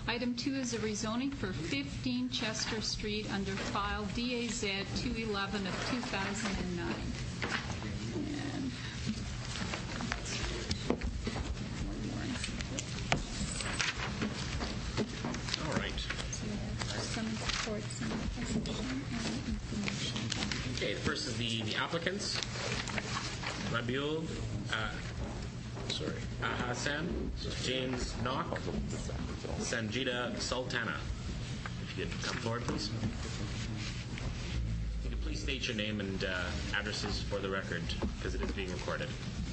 Item 2 is a rezoning for 15 Chester Street under file DAZ 211 of 2009. And all right. Some reports and information. Okay, the first is the applicants. Rabiul Hassan, James Knock, Sanjita Sultana. If you could come forward, please. You could please state your name and addresses for the record, because it is being recorded.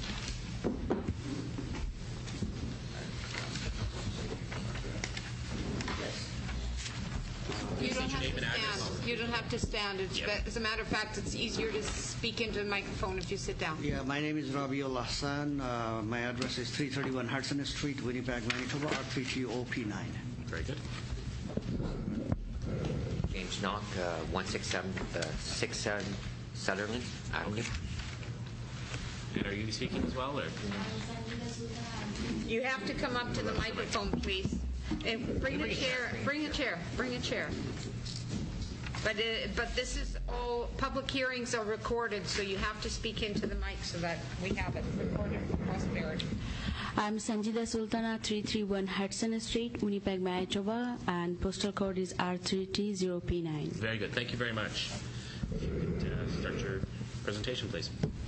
You don't have to stand. You don't have to stand. As a matter of fact, it's easier to speak into the microphone if you sit down. Yeah, my name is Rabiul Hassan. My address is 331 Hudson Street, Winnipeg, Manitoba, R32OP9. Very good. James Knock, 167 Sutherland Avenue. And are you speaking as well, or? You have to come up to the microphone, please. And bring a chair. Bring a chair. Bring a chair. But this is all public hearings are recorded, so you have to speak into the mic so that we have it recorded for posterity. I'm Sanjita Sultana, 331 Hudson Street, Winnipeg, Manitoba, and postal code is R3T0P9. Very good. Thank you very much. You could start your presentation, please.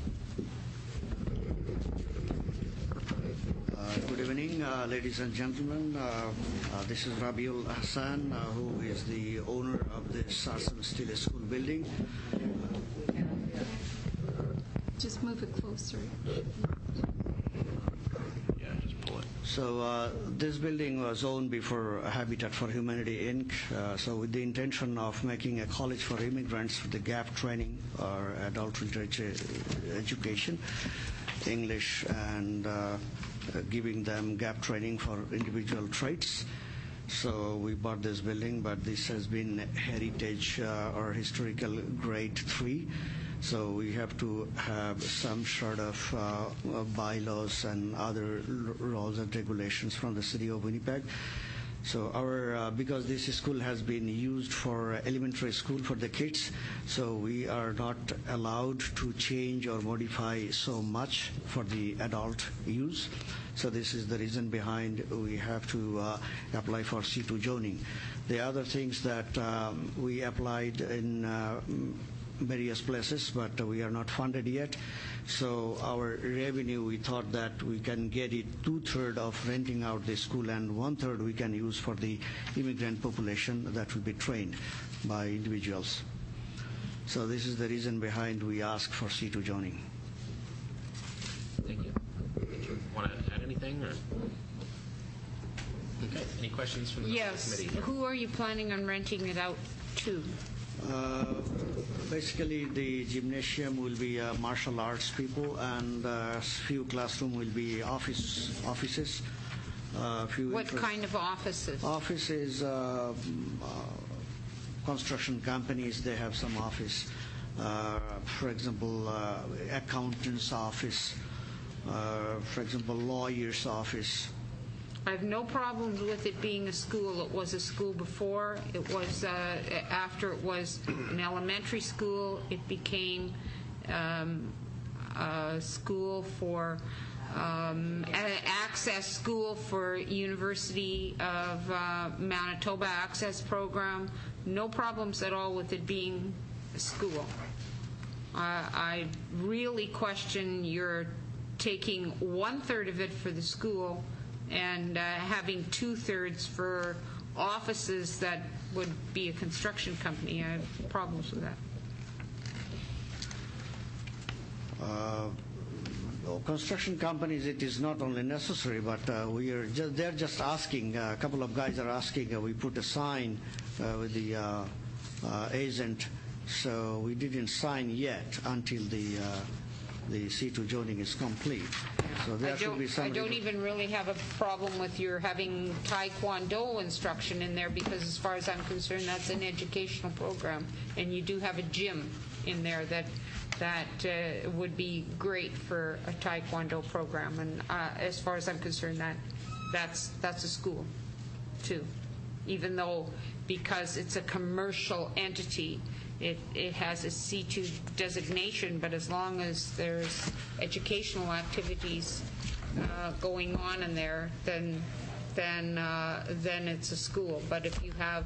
Good evening, ladies and gentlemen. This is Rabiul Hassan, who is the owner of the Sarson Steel School building. Just move it closer. Yeah, just pull it. So this building was owned before Habitat for Humanity, Inc. So with the intention of making a college for immigrants for the gap training or adult literature education, English, and giving them gap training for individual traits. So we bought this building, but this has been heritage or historical grade 3. So we have to have some sort of bylaws and other laws and regulations from the city of Winnipeg. So our because this school has been used for elementary school for the kids, so we are not allowed to change or modify so much for the adult use. So this is the reason behind we have to apply for C2 zoning. The other things that we applied in various places, but we are not funded yet. So our revenue, we thought that we can get it 2/3 of renting out the school, and 1/3 we can use for the immigrant population that will be trained by individuals. So this is the reason behind we ask for C2 zoning. Thank you. Want to add anything? Or? Okay. Any questions from the committee? Who are you planning on renting it out to? Basically, the gymnasium will be martial arts people, and a few classroom will be offices. What kind of offices? Offices, construction companies, they have some office. For example, accountant's office. For example, lawyer's office. I have no problems with it being a school. It was a school before. It was after it was an elementary school. It became a school for an access school for University of Manitoba Access Program. No problems at all with it being a school. I really question your taking 1/3 of it for the school and having 2/3 for offices that would be a construction company. I have problems with that. Construction companies, it is not only necessary, but they're just asking. A couple of guys are asking. We put a sign with the agent, so we didn't sign yet until the C2 zoning is complete. So there should be some. I don't even really have a problem with your having Taekwondo instruction in there, because as far as I'm concerned, that's an educational program, and you do have a gym in there that would be great for a Taekwondo program. And as far as I'm concerned, that's a school too. even though because it's a commercial entity, it has a C2 designation, but as long as there's educational activities going on in there, then it's a school. But if you have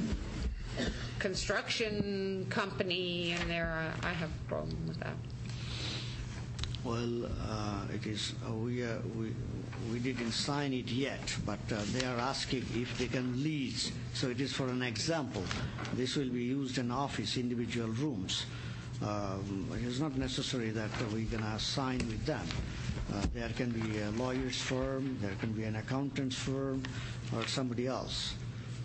construction company in there, I have a problem with that. Well, it is, we didn't sign it yet, but they are asking if they can lease. So it is for an example. This will be used in office, individual rooms. It is not necessary that we're going to sign with them. There can be a lawyer's firm, there can be an accountant's firm, or somebody else.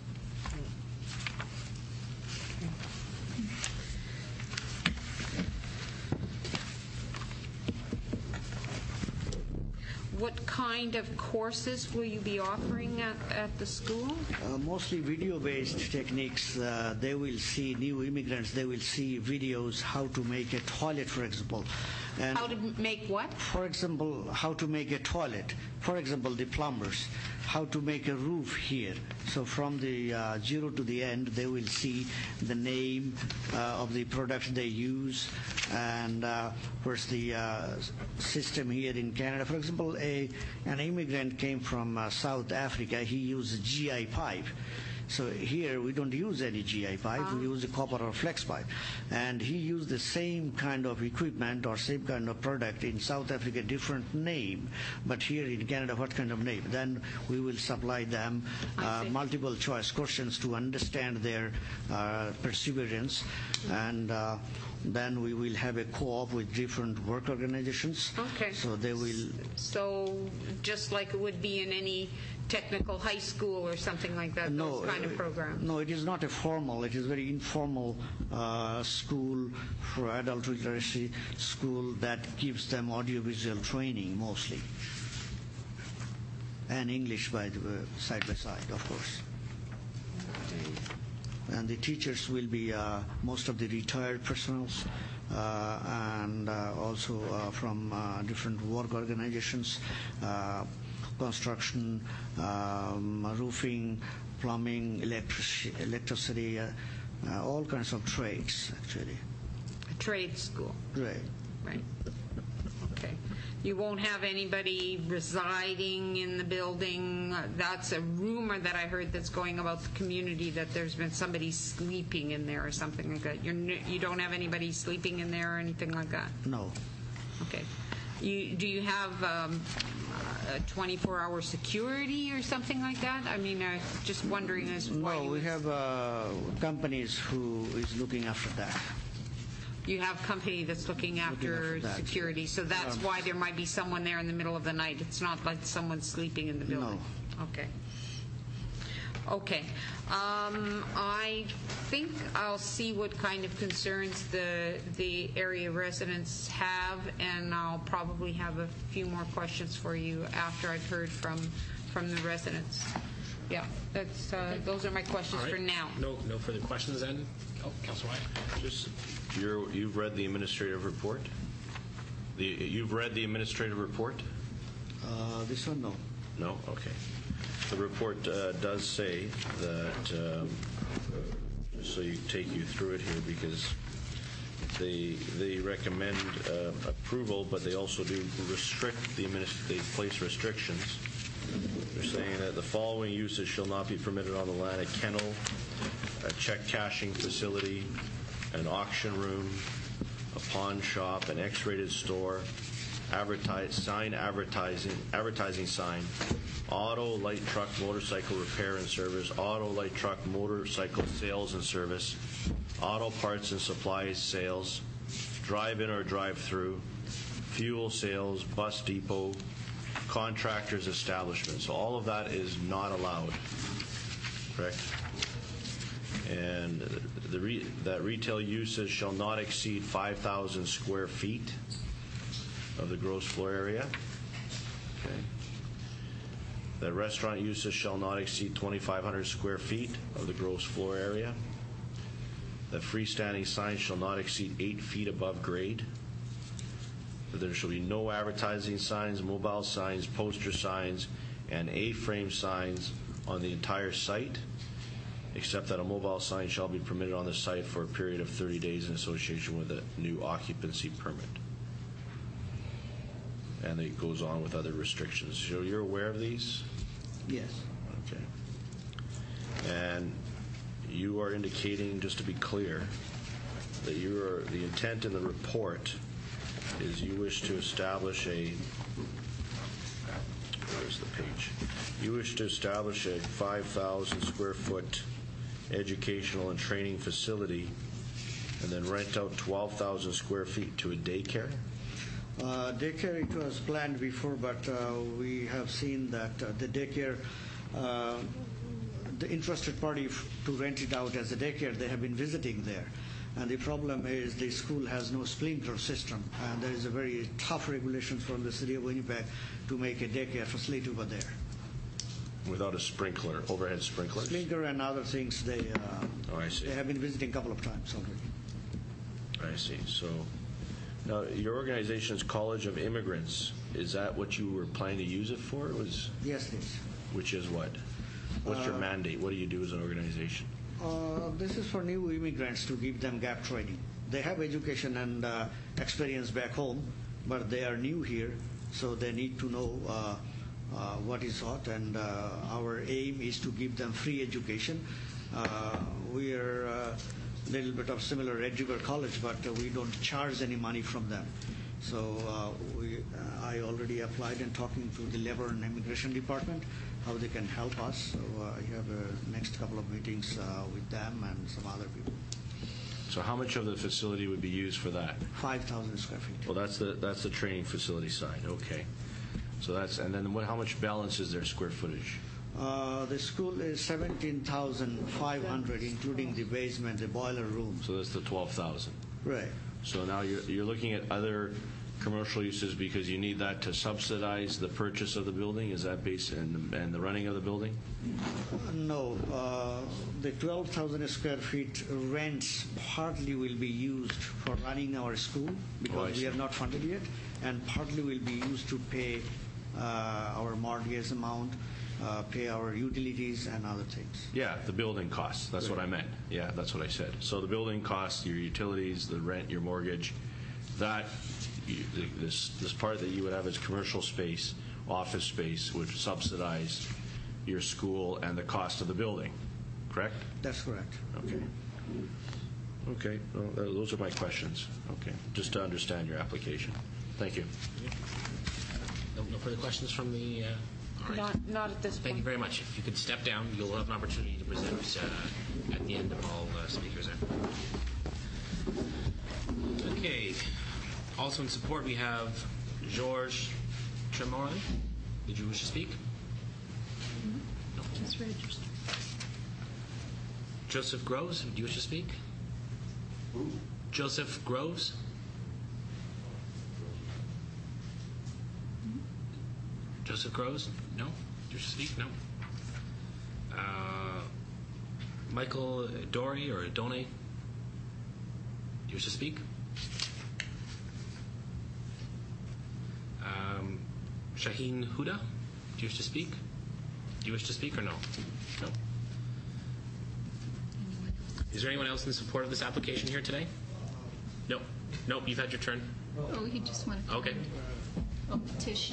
What kind of courses will you be offering at the school? Mostly video-based techniques. They will see new immigrants. They will see videos how to make a toilet, for example. And How to make what? for example, how to make a toilet. For example, the plumbers, how to make a roof here. So from the zero to the end, they will see the name of the products they use, and where's the system here in Canada. For example, an immigrant came from South Africa. He used GI pipe. So here we don't use any GI pipe, we use a copper or flex pipe. And he used the same kind of equipment or same kind of product in South Africa, different name, but here in Canada, what kind of name? Then we will supply them multiple choice questions to understand their perseverance, and then we will have a co-op with different work organizations. Okay. So they will... So just like it would be in any technical high school or something like that, those kind of programs? No, it is not a formal. It is very informal school for adult literacy school that gives them audiovisual training mostly. And English side by side, of course. And the teachers will be most of the retired personnel and also from different work organizations, construction, roofing, plumbing, electricity, all kinds of trades, actually. A trade school. Right. Right. Okay. You won't have anybody residing in the building. That's a rumor that I heard that's going about the community, that there's been somebody sleeping in there or something like that. You don't have anybody sleeping in there or anything like that? No. Okay. Do you have a 24-hour security or something like that? I mean, I'm just wondering as why No, we have companies who is looking after that. You have company that's looking after that. security, so that's why there might be someone there in the middle of the night. It's not like someone sleeping in the building. No. Okay. Okay. I think I'll see what kind of concerns the area residents have, and I'll probably have a few more questions for you after I've heard from the residents. Yeah, that's those are my questions for now. No further questions then? Oh, Councilor White. Just, you've read the administrative report? You've read the administrative report? This one, no. No? Okay. The report does say that, so you take you through it here, because they recommend approval, but they also do restrict they place restrictions. They're saying that the following uses shall not be permitted on the land: a kennel, a check cashing facility, an auction room, a pawn shop, an X-rated store, advertising sign, auto, light truck, motorcycle repair and service, auto, light truck, motorcycle sales and service, auto parts and supplies sales, drive-in or drive-through, fuel sales, bus depot, contractors establishment. So all of that is not allowed, correct? And that retail uses shall not exceed 5,000 square feet of the gross floor area. Okay. That restaurant uses shall not exceed 2,500 square feet of the gross floor area. That freestanding signs shall not exceed 8 feet above grade. That there shall be no advertising signs, mobile signs, poster signs, and A-frame signs on the entire site. except that a mobile sign shall be permitted on the site for a period of 30 days in association with a new occupancy permit. And it goes on with other restrictions. So you're aware of these? Yes. Okay. And you are indicating, just to be clear, that the intent in the report is you wish to establish where's the page? You wish to establish a 5,000 square foot educational and training facility and then rent out 12,000 square feet to a daycare? Daycare, it was planned before, but we have seen that the daycare, the interested party to rent it out as a daycare, they have been visiting there. And the problem is the school has no sprinkler system, and there is a very tough regulations from the city of Winnipeg to make a daycare facility over there. Without a sprinkler, overhead sprinklers? Sprinkler and other things, I see. they have been visiting a couple of times already. I see. So now your organization is College of Immigrants. Is that what you were planning to use it for? Yes, it is. Which is what? What's your mandate? What do you do as an organization? This is for new immigrants to give them gap training. They have education and experience back home, but they are new here, so they need to know what is what, and our aim is to give them free education. We are a little bit of similar Edgewater College, but we don't charge any money from them. So I already applied and talking to the Labor and Immigration Department, how they can help us. So I have next couple of meetings with them and some other people. So how much of the facility would be used for that? 5,000 square feet. Well, that's the training facility side. Okay. So and then how much balance is their square footage? The school is 17,500, including the basement, the boiler room. So that's the 12,000. Right. So now you're looking at other commercial uses because you need that to subsidize the purchase of the building? Is that based and the running of the building? No. The 12,000 square feet rents partly will be used for running our school because we are not funded yet, and partly will be used to pay our mortgage amount, pay our utilities and other things. Yeah, the building costs. That's what I meant. Yeah, that's what I said. So the building costs, your utilities, the rent, your mortgage, this part that you would have as commercial space, office space, would subsidize your school and the cost of the building, correct? That's correct. Okay. Okay, well, those are my questions. Okay, just to understand your application. Thank you. No further questions from the... all right. Not at this point. Thank you very much. If you could step down, you'll have an opportunity to present at the end of all speakers there. Okay. Also in support, we have Georges Tremorley. Did you wish to speak? No. Just registered. Joseph Groves, do you wish to speak? Who? Joseph Groves. Joseph Groves? No? Do you wish to speak? No. Michael Dory or Done? Do you wish to speak? Shaheen Huda, do you wish to speak? Do you wish to speak or no? No. Is there anyone else in support of this application here today? No. Nope, you've had your turn. Oh, he just wanted to... Okay. Oh, petition.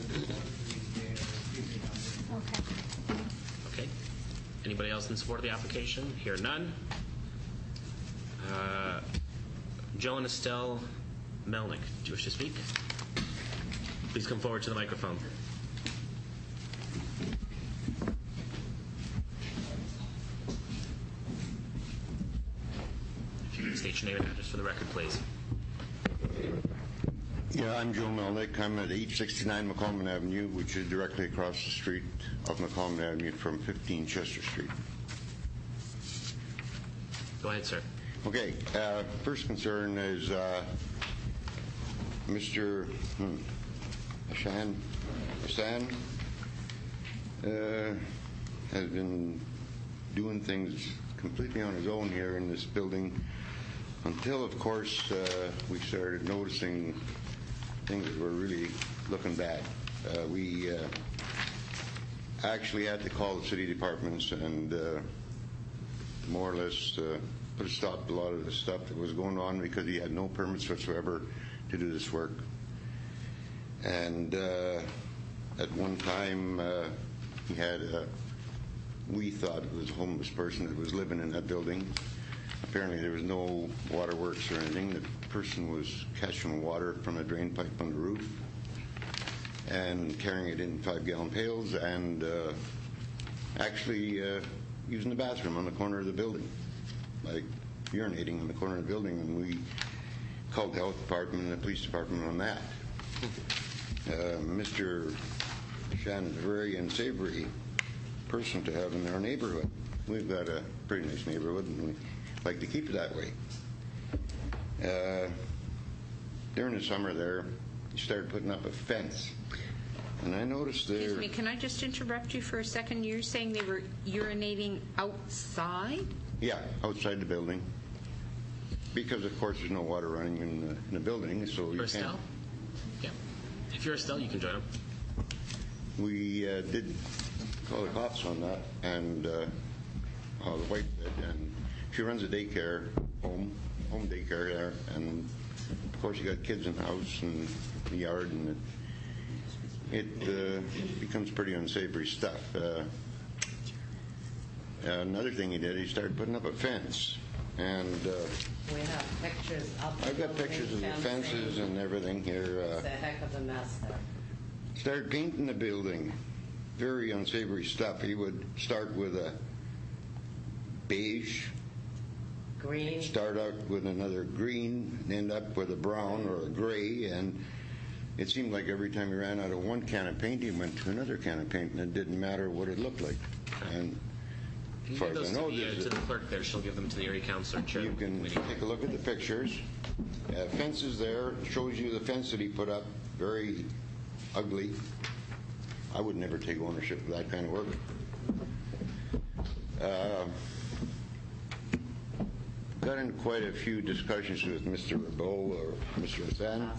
Okay. Okay. Anybody else in support of the application? Here, none. Joe and Estelle Melnick, do you wish to speak? Please come forward to the microphone. If you can state your name and address for the record, please. Yeah, I'm Joe Melnick. I'm at 869 McCollum Avenue, which is directly across the street of McCollum Avenue from 15 Chester Street. Go ahead, sir. Okay, first concern is Mr. Hassan has been doing things completely on his own here in this building until, of course, we started noticing things that were really looking bad. We actually had to call the city departments and more or less put a stop to a lot of the stuff that was going on because he had no permits whatsoever to do this work. And at one time, he had we thought it was a homeless person that was living in that building. Apparently there was no waterworks or anything. The person was catching water from a drain pipe on the roof and carrying it in 5-gallon pails and actually using the bathroom on the corner of the building, like urinating in the corner of the building. And we called the health department and the police department on that. Mr. Shannon's a very unsavory person to have in our neighborhood. We've got a pretty nice neighborhood, and we like to keep it that way. During the summer there, he started putting up a fence. And I noticed there... Excuse me, can I just interrupt you for a second? You're saying they were urinating outside? Yeah, outside the building. Because, of course, there's no water running in the building, so you can't... Estelle? Yeah. If you're Estelle, you can join them. We did call the cops on that, and the wife did, and she runs a daycare, home daycare there, and of course you got kids in the house and the yard, and it becomes pretty unsavory stuff. Another thing he did, he started putting up a fence, and we have pictures of I've got pictures of the fences and everything here. It's a heck of a mess there. Started painting the building. Very unsavory stuff. He would start with a beige, green, start out with another green, and end up with a brown or a gray, and it seemed like every time he ran out of one can of paint, he went to another can of paint, and it didn't matter what it looked like. And as far as I know, to the clerk there, she'll give them to the area council. You can take a look at the pictures. Fences there, shows you the fence that he put up, very ugly. I would never take ownership of that kind of work. Got into quite a few discussions with Mr. Rabeau or Mr. Rathan,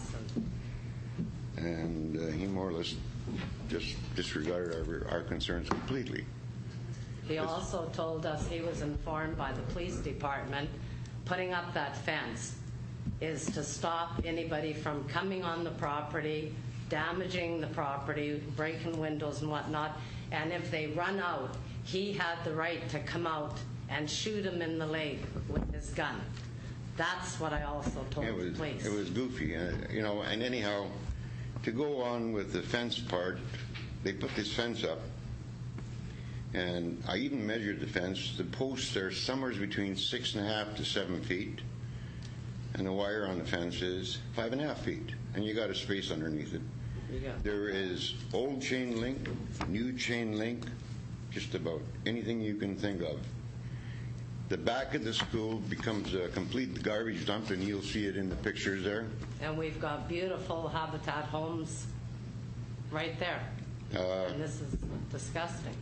and he more or less just disregarded our concerns completely. He also told us he was informed by the police department putting up that fence is to stop anybody from coming on the property, damaging the property, breaking windows and whatnot, and if they run out, he had the right to come out and shoot him in the leg with his gun. That's what I also told the police. It was goofy, you know, and anyhow, to go on with the fence part, they put this fence up, and I even measured the fence. The posts are somewhere between 6.5 to 7 feet, and the wire on the fence is 5.5 feet, and you got a space underneath it. Yeah. There is old chain link, new chain link, just about anything you can think of. The back of the school becomes a complete garbage dump, and you'll see it in the pictures there. And we've got beautiful Habitat homes right there. And this is disgusting.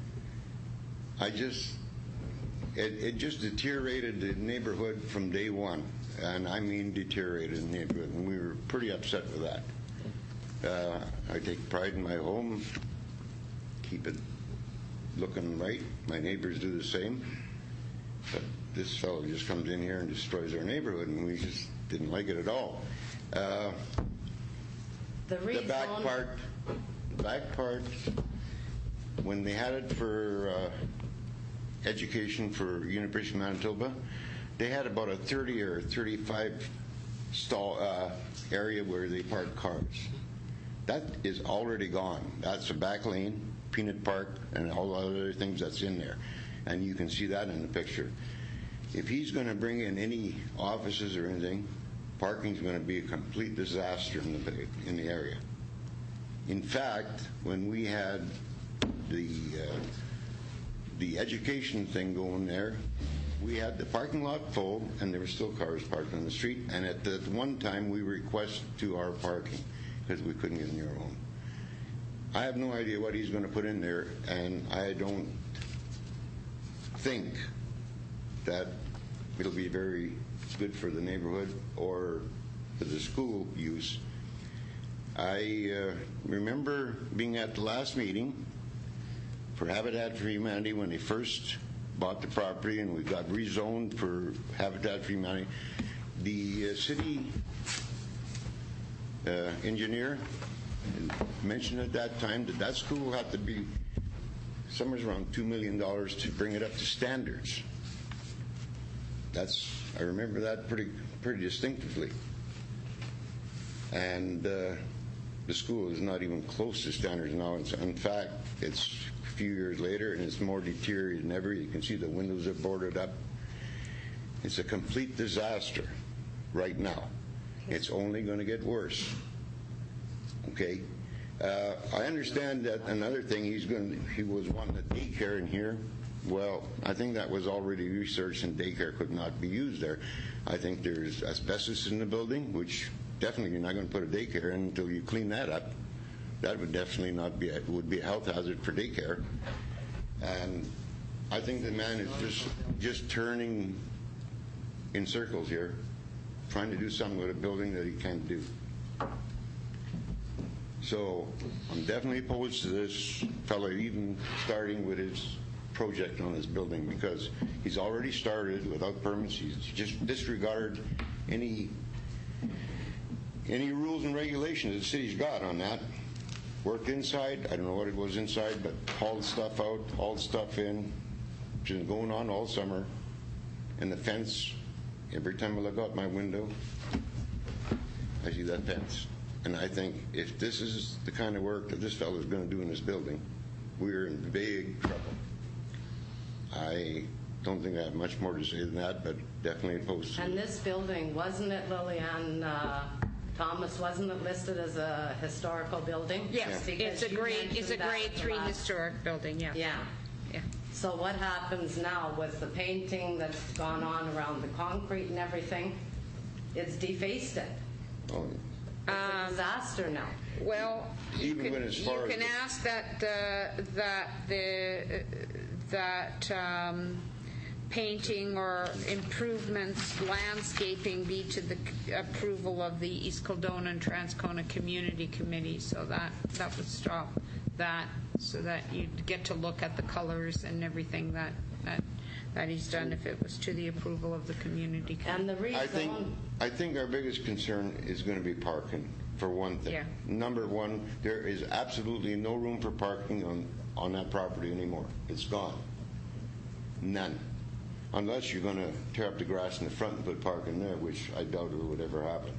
It just deteriorated the neighborhood from day one, and I mean deteriorated the neighborhood, and we were pretty upset with that. I take pride in my home, keep it looking right. My neighbors do the same, but this fellow just comes in here and destroys our neighborhood, and we just didn't like it at all. The back part, when they had it for education for University of Manitoba, they had about a 30 or 35 stall area where they park cars. That is already gone. That's a back lane, Peanut Park, and all the other things that's in there. And you can see that in the picture. If he's going to bring in any offices or anything, parking's going to be a complete disaster in the area. In fact, when we had the education thing going there, we had the parking lot full, and there were still cars parked on the street. And at the one time, we requested to our parking because we couldn't get near our own. I have no idea what he's going to put in there, and I don't think that it'll be very good for the neighborhood or for the school use. I remember being at the last meeting for Habitat for Humanity when they first bought the property and we got rezoned for Habitat for Humanity. The city engineer mentioned at that time that that school had to be somewhere around $2 million to bring it up to standards. I remember that pretty distinctively. And the school is not even close to standards now. In fact, it's a few years later and it's more deteriorated than ever. You can see the windows are boarded up. It's a complete disaster right now. It's only going to get worse. Okay? I understand that another thing he was wanting a daycare in here. Well, I think that was already researched and daycare could not be used there. I think there's asbestos in the building, which definitely you're not going to put a daycare in until you clean that up. That would definitely would be a health hazard for daycare. And I think the man is just turning in circles here, trying to do something with a building that he can't do. So I'm definitely opposed to this fellow even starting with his project on his building, because he's already started without permits. He's just disregarded any rules and regulations the city's got on that. Worked inside, I don't know what it was inside, but hauled stuff out, hauled stuff in, which has been going on all summer. And the fence, every time I look out my window, I see that fence. And I think if this is the kind of work that this fellow is going to do in this building, we're in big trouble. I don't think I have much more to say than that, but definitely opposed to it. And this building, wasn't it, Lillian Thomas, wasn't it listed as a historical building? Yes, Because it's a grade 3 historic building, yeah. Yeah. So what happens now with the painting that's gone on around the concrete and everything? It's defaced it. Oh, It's a disaster now. Well, you can ask that painting or improvements, landscaping be to the approval of the East Kildonan and Transcona Community Committee, so that would stop that, so that you'd get to look at the colors and everything that he's done if it was to the approval of the community committee. And the reason I think our biggest concern is going to be parking, for one thing. Yeah. Number one, there is absolutely no room for parking on that property anymore. It's gone. None. Unless you're going to tear up the grass in the front and put parking there, which I doubt it would ever happen.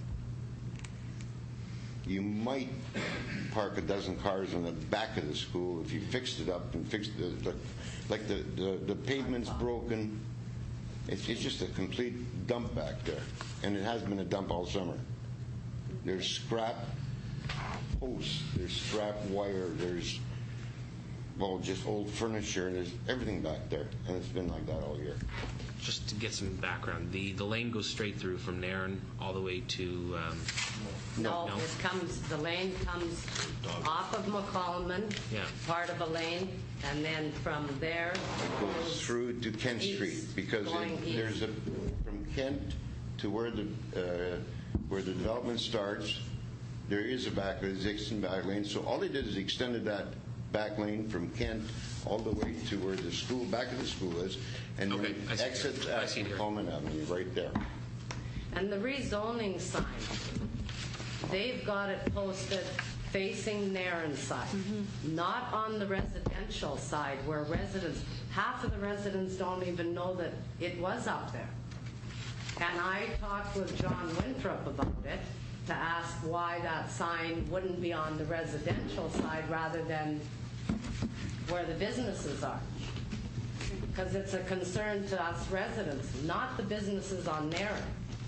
You might park a dozen cars on the back of the school if you fixed it up and fixed the pavement's broken. It's just a complete dump back there, and it has been a dump all summer. There's scrap posts, there's scrap wire, there's just old furniture, there's everything back there, and it's been like that all year. Just to get some background, the lane goes straight through from Nairn all the way to... No, the lane comes off of McCollman, part of a lane, and then from there it goes through to Kent Street, because there's from Kent to where the development starts, there is an existing back lane. So all they did is extended that back lane from Kent all the way to where the school, back of the school is, and then exits at McCollman Avenue right there. And the rezoning sign, they've got it posted facing Nairn side, not on the residential side where half of the residents don't even know that it was up there. And I talked with John Winthrop about it to ask why that sign wouldn't be on the residential side rather than where the businesses are. Because it's a concern to us residents, not the businesses on Nairn.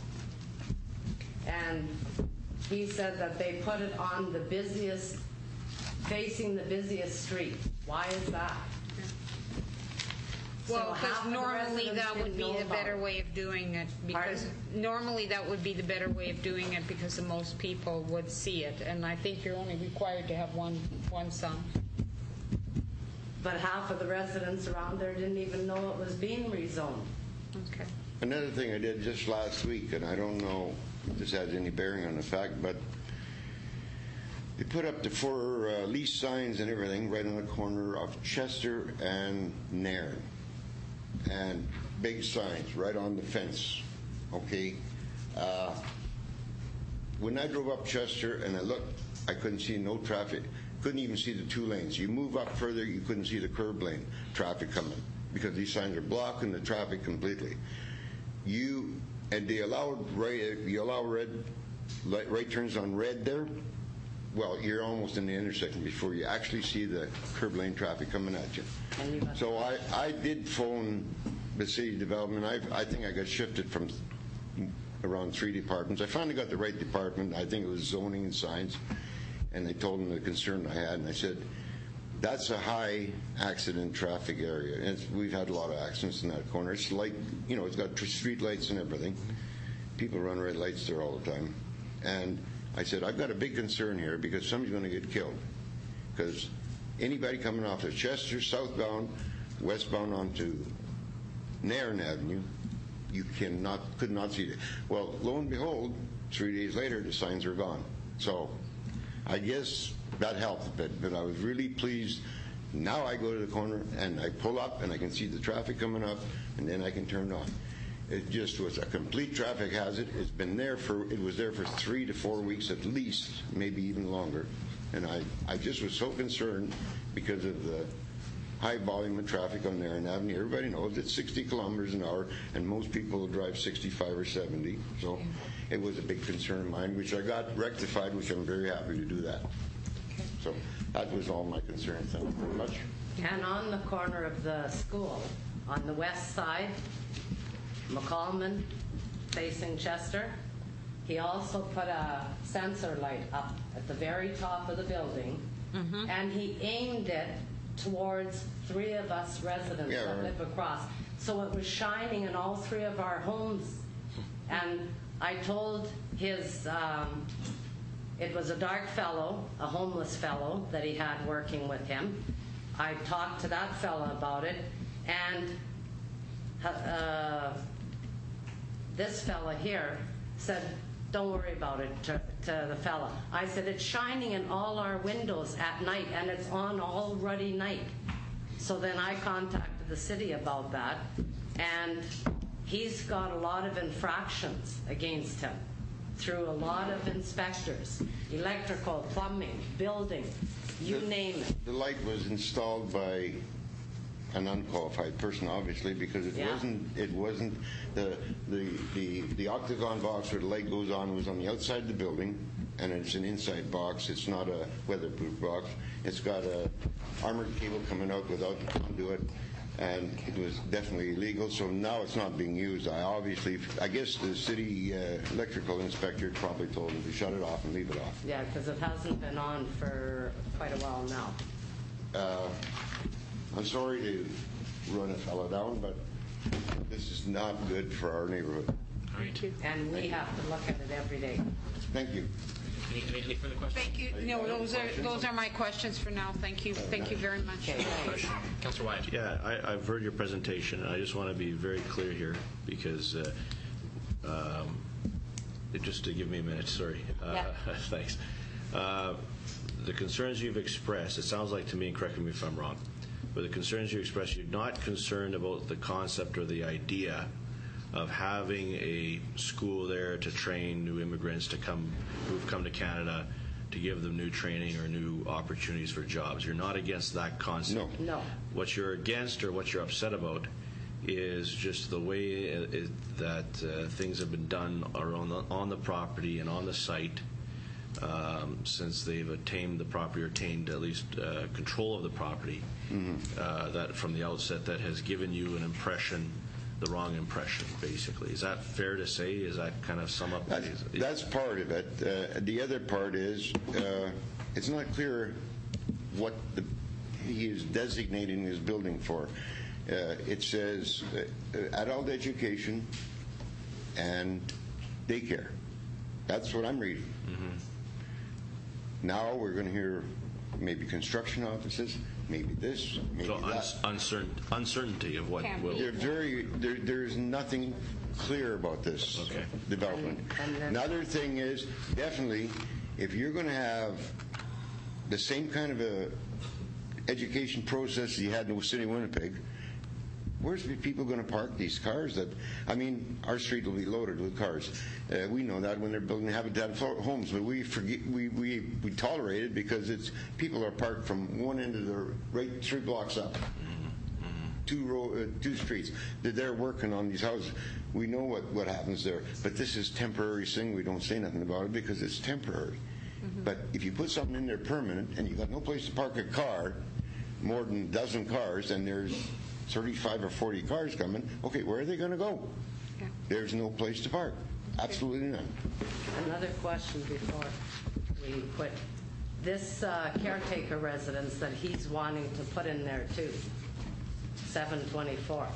And he said that they put it on the busiest, facing the busiest street. Why is that? Well, because normally that would be the better way of doing it. Normally that would be the better way of doing it because the most people would see it. And I think you're only required to have one sign. But half of the residents around there didn't even know it was being rezoned. Okay. Another thing I did just last week, and I don't know if this has any bearing on the fact, but they put up the 4 lease signs and everything right on the corner of Chester and Nairn. and big signs right on the fence, okay? When I drove up Chester and I looked, I couldn't see no traffic, couldn't even see the 2 lanes. You move up further, you couldn't see the curb lane traffic coming because these signs are blocking the traffic completely. You allow right turns on red there. Well, you're almost in the intersection before you actually see the curb lane traffic coming at you. So I did phone the city development. I think I got shifted from around 3 departments. I finally got the right department. I think it was zoning and signs. And they told them the concern I had. And I said, that's a high accident traffic area. And we've had a lot of accidents in that corner. It's like, it's got street lights and everything. People run red lights there all the time. And I said, I've got a big concern here because somebody's going to get killed. Because anybody coming off of Chester, southbound, westbound onto Nairn Avenue, you could not see it. Well, lo and behold, 3 days later, the signs are gone. So I guess that helped a bit, but I was really pleased. Now I go to the corner and I pull up and I can see the traffic coming up, and then I can turn it on. It just was a complete traffic hazard. It was there for 3 to 4 weeks at least, maybe even longer. And I just was so concerned because of the high volume of traffic on Nairn Avenue. Everybody knows it's 60 kilometers an hour, and most people drive 65 or 70. So it was a big concern of mine, which I got rectified, which I'm very happy to do that. So that was all my concerns. Thank you very much. And on the corner of the school, on the west side, McCallman facing Chester, he also put a sensor light up at the very top of the building, and he aimed it towards 3 of us residents that live across. So it was shining in all 3 of our homes. And I told his, it was a dark fellow, a homeless fellow that he had working with him. I talked to that fella about it, and this fella here said, don't worry about it, to the fella. I said, it's shining in all our windows at night, and it's on all ruddy night. So then I contacted the city about that, and he's got a lot of infractions against him through a lot of inspectors, electrical, plumbing, building, you name it. The light was installed by an unqualified person, obviously, because it wasn't the octagon box where the light goes on was on the outside of the building, and it's an inside box. It's not a weatherproof box. It's got a armored cable coming out without the conduit, and it was definitely illegal. So now it's not being used. I guess the city electrical inspector probably told him to shut it off and leave it off. Yeah, because it hasn't been on for quite a while now. I'm sorry to run a fellow down, but this is not good for our neighborhood. All right. And we have to look at it every day. Thank you. Any further questions? Thank you. No, those are my questions for now. Thank you. Thank you very much. Councillor Wyatt. Yeah, I've heard your presentation, and I just want to be very clear here because just to give me a minute, sorry. Thanks. The concerns you've expressed, it sounds like to me, and correct me if I'm wrong, but the concerns you expressed, you're not concerned about the concept or the idea of having a school there to train new immigrants who've come to Canada, to give them new training or new opportunities for jobs. You're not against that concept. No. What you're against or what you're upset about is just the way that things have been done on the property and on the site since they've attained the property, or attained at least control of the property, that from the outset that has given you an impression, the wrong impression, basically. Is that fair to say? Is that kind of sum up? That's part of it. The other part is it's not clear what he is designating his building for. It says adult education and daycare. That's what I'm reading. Now we're going to hear maybe construction offices, maybe this, maybe that. Uncertainty of what will. There's nothing clear about this development. Another thing is, definitely, if you're going to have the same kind of a education process you had in the city of Winnipeg, Where's the people going to park these cars? Our street will be loaded with cars. We know that when they're building Habitat homes, but we tolerate it because people are parked from one end of the right 3 blocks up. Two streets. They're working on these houses. We know what happens there. But this is temporary thing. We don't say nothing about it because it's temporary. But if you put something in there permanent and you've got no place to park a car, more than a dozen cars, and there's 35 or 40 cars coming, okay, where are they going to go? Yeah. There's no place to park. Absolutely none. Another question before we quit. This caretaker residence that he's wanting to put in there too, 724.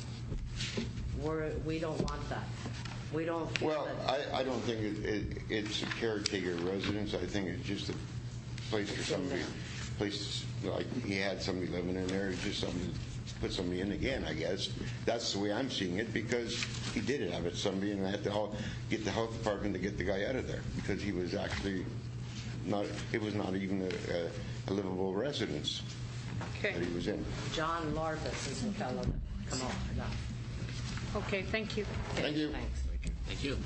We don't want that. We don't feel that. I don't think it's a caretaker residence. I think it's just a place for somebody. Place like he had somebody living in there. It's just something to put somebody in again. I guess that's the way I'm seeing it because he did have it somebody, and I had to get the health department to get the guy out of there because he was actually not. It was not even a livable residence that he was in. John Larvis is the fellow that come off that. Okay, thank you. Thank you. Thanks. Thank you.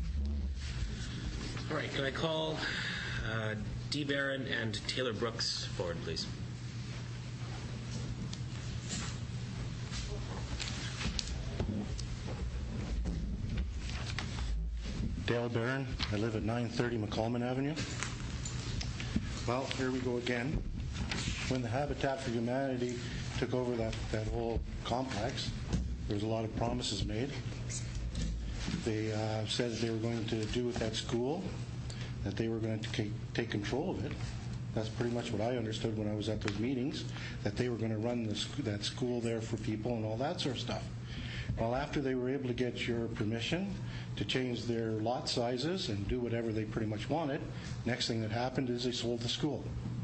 All right, can I call Dee Barron and Taylor Brooks forward, please? Dale Barron. I live at 930 McColman Avenue. Well, here we go again. When the Habitat for Humanity took over that whole complex, there was a lot of promises made. They said that they were going to do with that school, that they were going to take control of it. That's pretty much what I understood when I was at those meetings, that they were going to run that school there for people and all that sort of stuff. Well, after they were able to get your permission to change their lot sizes and do whatever they pretty much wanted, next thing that happened is they sold the school.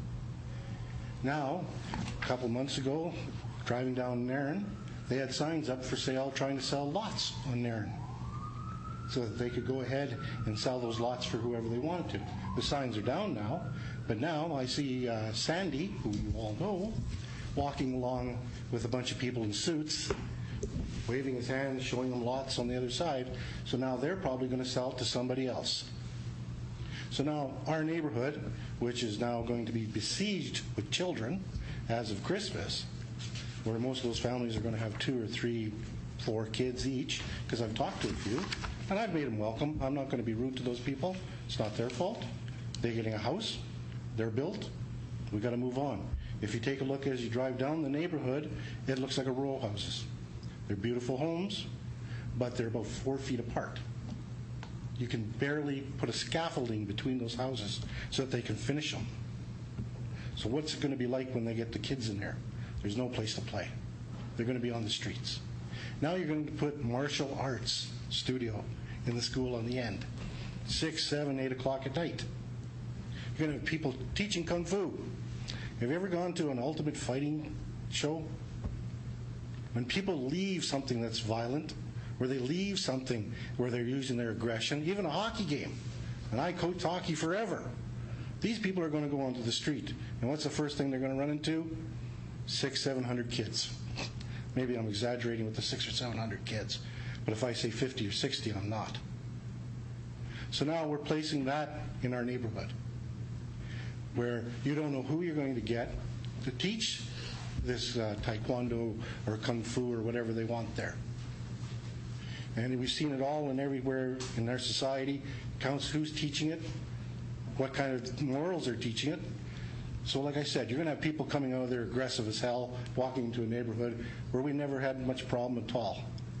Now, a couple months ago, driving down Nairn, they had signs up for sale trying to sell lots on Nairn so that they could go ahead and sell those lots for whoever they wanted to. The signs are down now, but now I see Sandy, who you all know, walking along with a bunch of people in suits, waving his hands, showing them lots on the other side. So now they're probably going to sell it to somebody else. So now our neighborhood, which is now going to be besieged with children as of Christmas, where most of those families are going to have 2 or 3, 4 kids each, because I've talked to a few, and I've made them welcome. I'm not going to be rude to those people. It's not their fault. They're getting a house. They're built. We've got to move on. If you take a look as you drive down the neighborhood, it looks like a row of houses. They're beautiful homes, but they're about 4 feet apart. You can barely put a scaffolding between those houses so that they can finish them. So what's it going to be like when they get the kids in there? There's no place to play. They're going to be on the streets. Now you're going to put martial arts studio in the school on the end, 6, 7, 8 o'clock at night. You're going to have people teaching kung fu. Have you ever gone to an ultimate fighting show? When people leave something that's violent, where they leave something where they're using their aggression, even a hockey game, and I coached hockey forever, these people are going to go onto the street. And what's the first thing they're going to run into? 600, 700 kids. Maybe I'm exaggerating with the 600 or 700 kids, but if I say 50 or 60, I'm not. So now we're placing that in our neighborhood, where you don't know who you're going to get to teach this taekwondo or kung fu or whatever they want there. And we've seen it all and everywhere in our society. Counts who's teaching it, what kind of morals they're teaching it. So like I said, you're going to have people coming out there aggressive as hell, walking into a neighborhood where we never had much problem at all.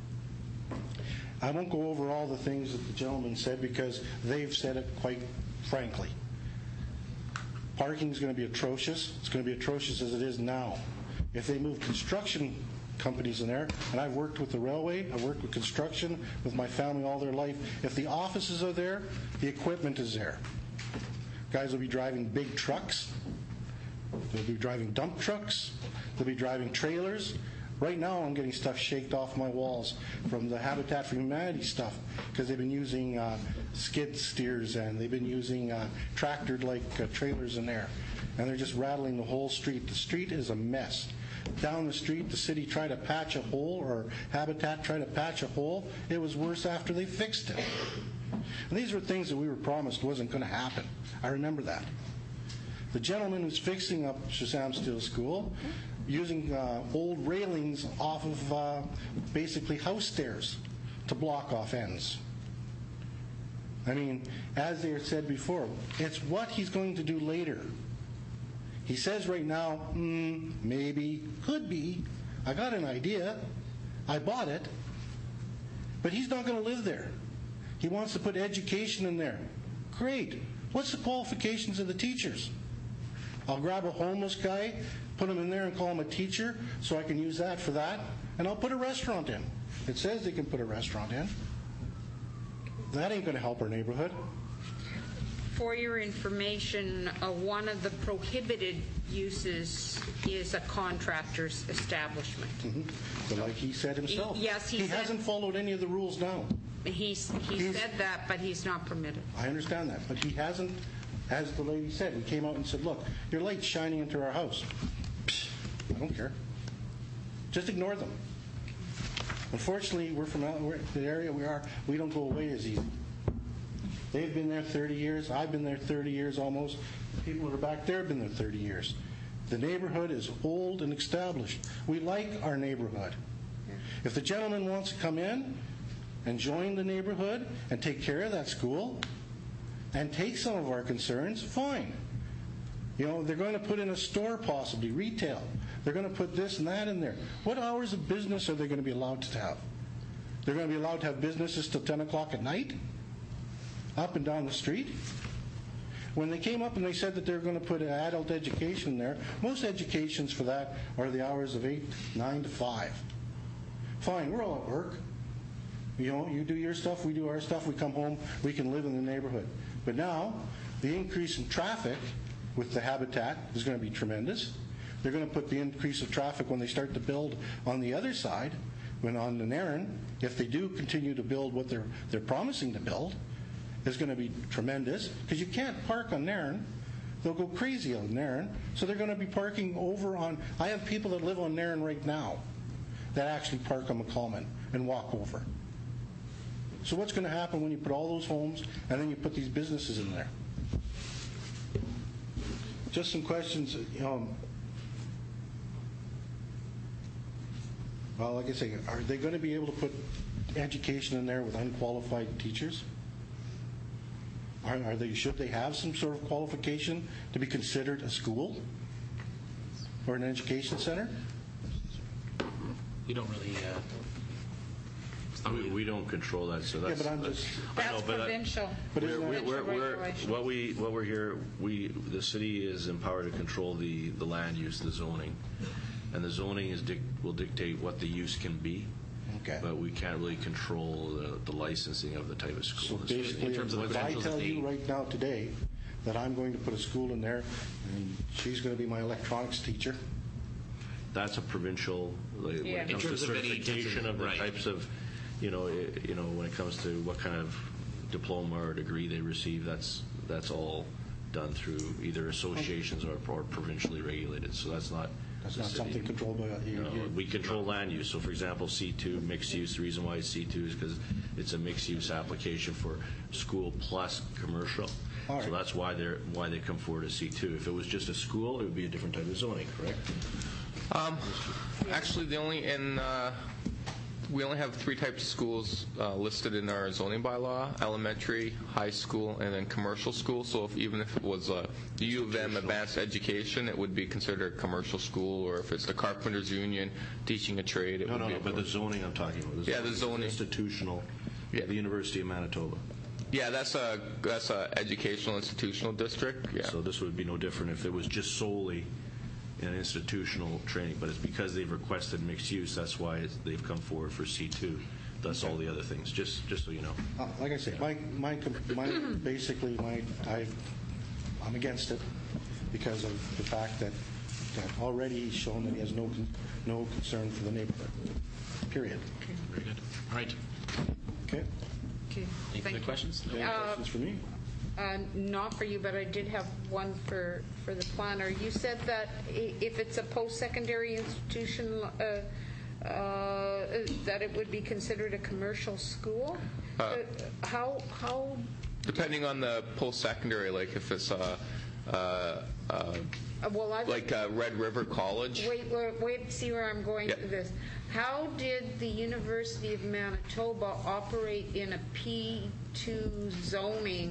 I won't go over all the things that the gentleman said because they've said it quite frankly. Parking is going to be atrocious. It's going to be atrocious as it is now. If they move construction companies in there, and I've worked with the railway, I've worked with construction with my family all their life. If the offices are there, the equipment is there. Guys will be driving big trucks. They'll be driving dump trucks. They'll be driving trailers. Right now I'm getting stuff shaked off my walls from the Habitat for Humanity stuff because they've been using skid steers and they've been using tractor-like trailers in there. And they're just rattling the whole street. The street is a mess. down the street, the city tried to patch a hole, or Habitat tried to patch a hole. It was worse after they fixed it. And these were things that we were promised wasn't going to happen. I remember that. The gentleman who's fixing up Shazam Steele School using old railings off of basically house stairs to block off ends. I mean, as they said before, it's what he's going to do later. He says right now, maybe, could be, I got an idea, I bought it, but he's not going to live there. He wants to put education in there. Great. What's the qualifications of the teachers? I'll grab a homeless guy, put him in there and call him a teacher so I can use that for that, and I'll put a restaurant in. It says they can put a restaurant in. That ain't going to help our neighborhood. For your information, one of the prohibited uses is a contractor's establishment. But like he said himself, Yes, he said- hasn't followed any of the rules now. He said that, but he's not permitted. I understand that, but he hasn't, as the lady said, he came out and said, look, your light's shining into our house. Psh, I don't care. Just ignore them. Unfortunately, we're from the area we are, we don't go away as easy. They've been there 30 years. I've been there 30 years almost. The people that are back there have been there 30 years. The neighborhood is old and established. We like our neighborhood. If the gentleman wants to come in and join the neighborhood and take care of that school and take some of our concerns, fine. You know, they're going to put in a store possibly, retail. They're going to put this and that in there. What hours of business are they going to be allowed to have? They're going to be allowed to have businesses till 10 o'clock at night? Up and down the street? When they came up and they said that they're going to put adult education there, most educations for that are the hours of 9 to 5. Fine, we're all at work. You know, you do your stuff, we do our stuff, we come home, we can live in the neighborhood. But now, the increase in traffic with the Habitat is going to be tremendous. They're going to put the increase of traffic when they start to build on the other side, when on the Nairn, if they do continue to build what they're promising to build, is going to be tremendous, because you can't park on Nairn. They'll go crazy on Nairn, so they're going to be parking over on, I have people that live on Nairn right now that actually park on McCalman and walk over. So what's going to happen when you put all those homes and then you put these businesses in there? Just some questions. Well, like I say, are they going to be able to put education in there with unqualified teachers? Should they have some sort of qualification to be considered a school or an education center? We don't really. We don't control that, so that's. Yeah, but I'm just. That's provincial. But isn't that what we're here. The city is empowered to control the land use, the zoning, and the zoning will dictate what the use can be. Okay. But we can't really control the licensing of the type of school. So basically, if I tell you right now today that I'm going to put a school in there and she's going to be my electronics teacher. That's a provincial, when it comes to certification of the types of, when it comes to what kind of diploma or degree they receive, that's all done through either associations or provincially regulated. So that's not. That's not something controlled by you. We control land use. So, for example, C2, mixed use. The reason why it's C2 is because it's a mixed use application for school plus commercial. All right. So that's why they come forward as C2. If it was just a school, it would be a different type of zoning, correct? Actually, we only have 3 types of schools listed in our zoning bylaw: elementary, high school, and then commercial school. So even if it was a U of M advanced education, it would be considered a commercial school. Or if it's the Carpenters Union teaching a trade, it would be. But the zoning I'm talking about. The zoning. Institutional. Yeah. The University of Manitoba. Yeah, that's a educational institutional district. Yeah. So this would be no different if it was just solely an institutional training, but it's because they've requested mixed use. That's why they've come forward for C2. That's all the other things. Just so you know. Like I say, I'm against it because of the fact that already he's shown that he has no concern for the neighborhood. Period. Okay, very good. All right. Okay. Okay. Any further questions? Any questions for me? Not for you, but I did have one for the planner. You said that if it's a post-secondary institution, that it would be considered a commercial school? How? Depending on the post-secondary, like if it's like Red River College. Wait, see where I'm going with this. How did the University of Manitoba operate in a P2 zoning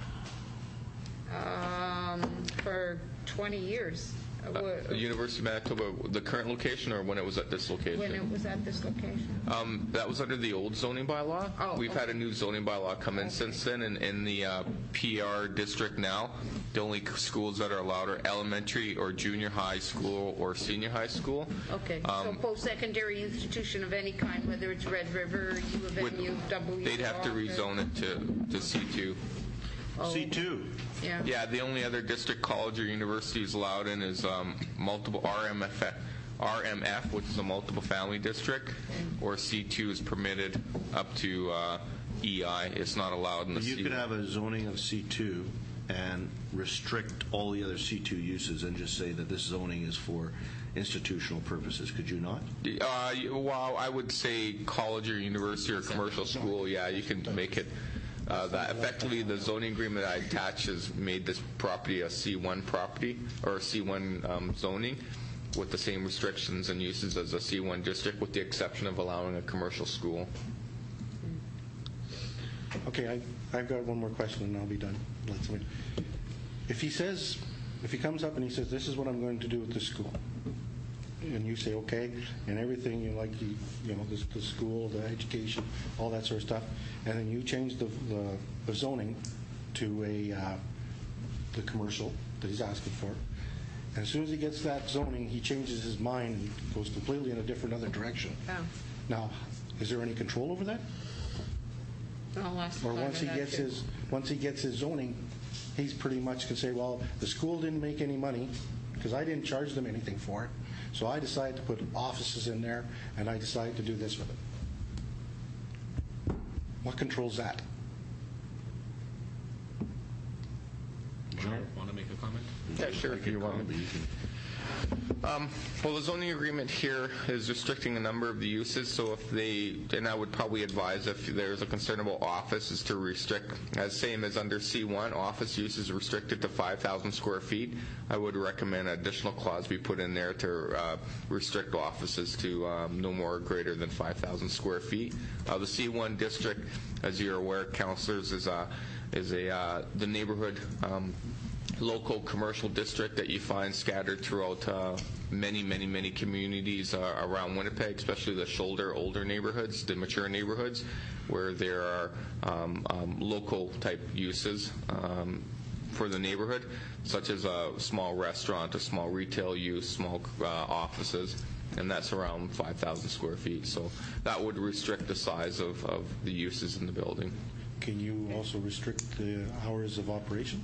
for 20 years? The University of Manitoba, the current location, or when it was at this location? When it was at this location. That was under the old zoning bylaw. We've had a new zoning bylaw come in since then, and in the PR district now, the only schools that are allowed are elementary or junior high school or senior high school. Okay, so post-secondary institution of any kind, whether it's Red River, U of M, U of W. They'd have to rezone it to C2. C2? Yeah, the only other district college or university is allowed in is multiple RMF, which is a multiple family district, or C2 is permitted up to EI. It's not allowed in the You C. could have a zoning of C2 and restrict all the other C2 uses and just say that this zoning is for institutional purposes. Could you not? Well, I would say college or university or commercial school, yeah, you can make it that. Effectively, the zoning agreement I attached has made this property a C1 property, or a C1 zoning, with the same restrictions and uses as a C1 district, with the exception of allowing a commercial school. Okay, I've got one more question and I'll be done. If he comes up and he says, this is what I'm going to do with the school, and you say, okay, and everything, you like, the school, the education, all that sort of stuff, and then you change the zoning to the commercial that he's asking for, and as soon as he gets that zoning, he changes his mind and goes completely in a different other direction. Oh. Now, is there any control over that? Or once he gets his zoning, he's pretty much can say, well, the school didn't make any money because I didn't charge them anything for it, so I decided to put offices in there and I decided to do this with it. What controls that? Want to make a comment? Yeah, sure, if you want. Well, the zoning agreement here is restricting a number of the uses, so and I would probably advise if there's a concern about office is to restrict, as same as under C1, office use is restricted to 5,000 square feet. I would recommend an additional clause be put in there to restrict offices to no more or greater than 5,000 square feet. The C1 district, as you're aware, councilors, is the neighborhood local commercial district that you find scattered throughout many communities around Winnipeg, especially the shoulder older neighborhoods, the mature neighborhoods, where there are local type uses for the neighborhood, such as a small restaurant, a small retail use, small offices, and that's around 5,000 square feet. So that would restrict the size of the uses in the building. Can you also restrict the hours of operation?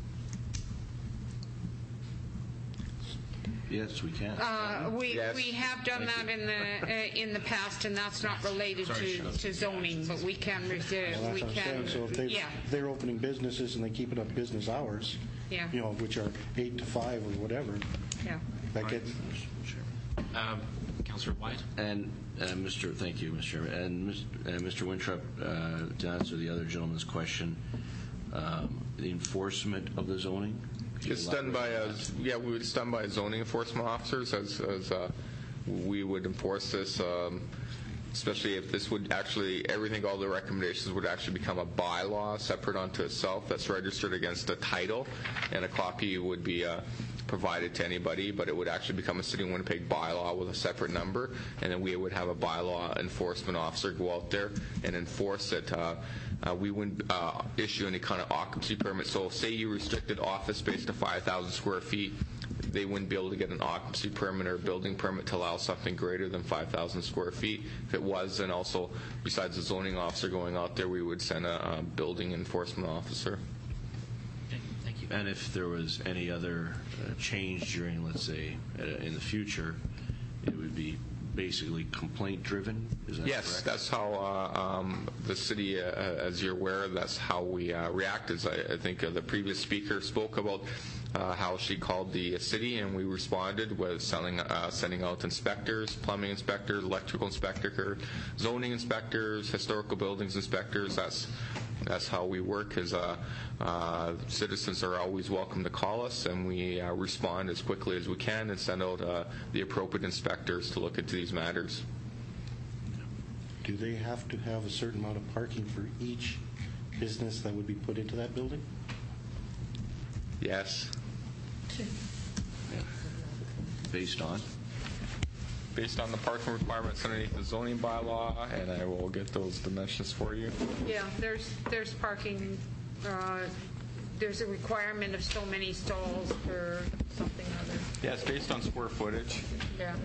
Yes, we can. We have done that in the past, and that's not related to zoning, but we can reserve. Well, that's what I'm saying. So if they're opening businesses and they keep it up business hours, which are 8 to 5 or whatever, that gets. Councillor White. And thank you, Mr. Chairman. And Mr. Winthrop, to answer the other gentleman's question, the enforcement of the zoning. It's done by zoning enforcement officers, as we would enforce this, especially if this would actually, all the recommendations would actually become a bylaw separate unto itself that's registered against a title, and a copy would be provided to anybody, but it would actually become a City of Winnipeg bylaw with a separate number, and then we would have a bylaw enforcement officer go out there and enforce it. We wouldn't issue any kind of occupancy permit. So say you restricted office space to 5,000 square feet, they wouldn't be able to get an occupancy permit or a building permit to allow something greater than 5,000 square feet. If it was, then also, besides the zoning officer going out there, we would send a building enforcement officer. Okay, thank you. And if there was any other change during, let's say, in the future, it would be basically complaint-driven? Is that Yes, correct? that's how the city, as you're aware, that's how we react. As I think the previous speaker spoke about how she called the city, and we responded with sending out inspectors, plumbing inspectors, electrical inspector, zoning inspectors, historical buildings inspectors. That's how we work. As citizens are always welcome to call us, and we respond as quickly as we can and send out the appropriate inspectors to look into these matters. Do they have to have a certain amount of parking for each business that would be put into that building? Yes. Based on? Based on the parking requirements underneath the zoning bylaw, and I will get those dimensions for you. Yeah, there's parking, there's a requirement of so many stalls for something or other. Yeah, it's based on square footage. Yeah.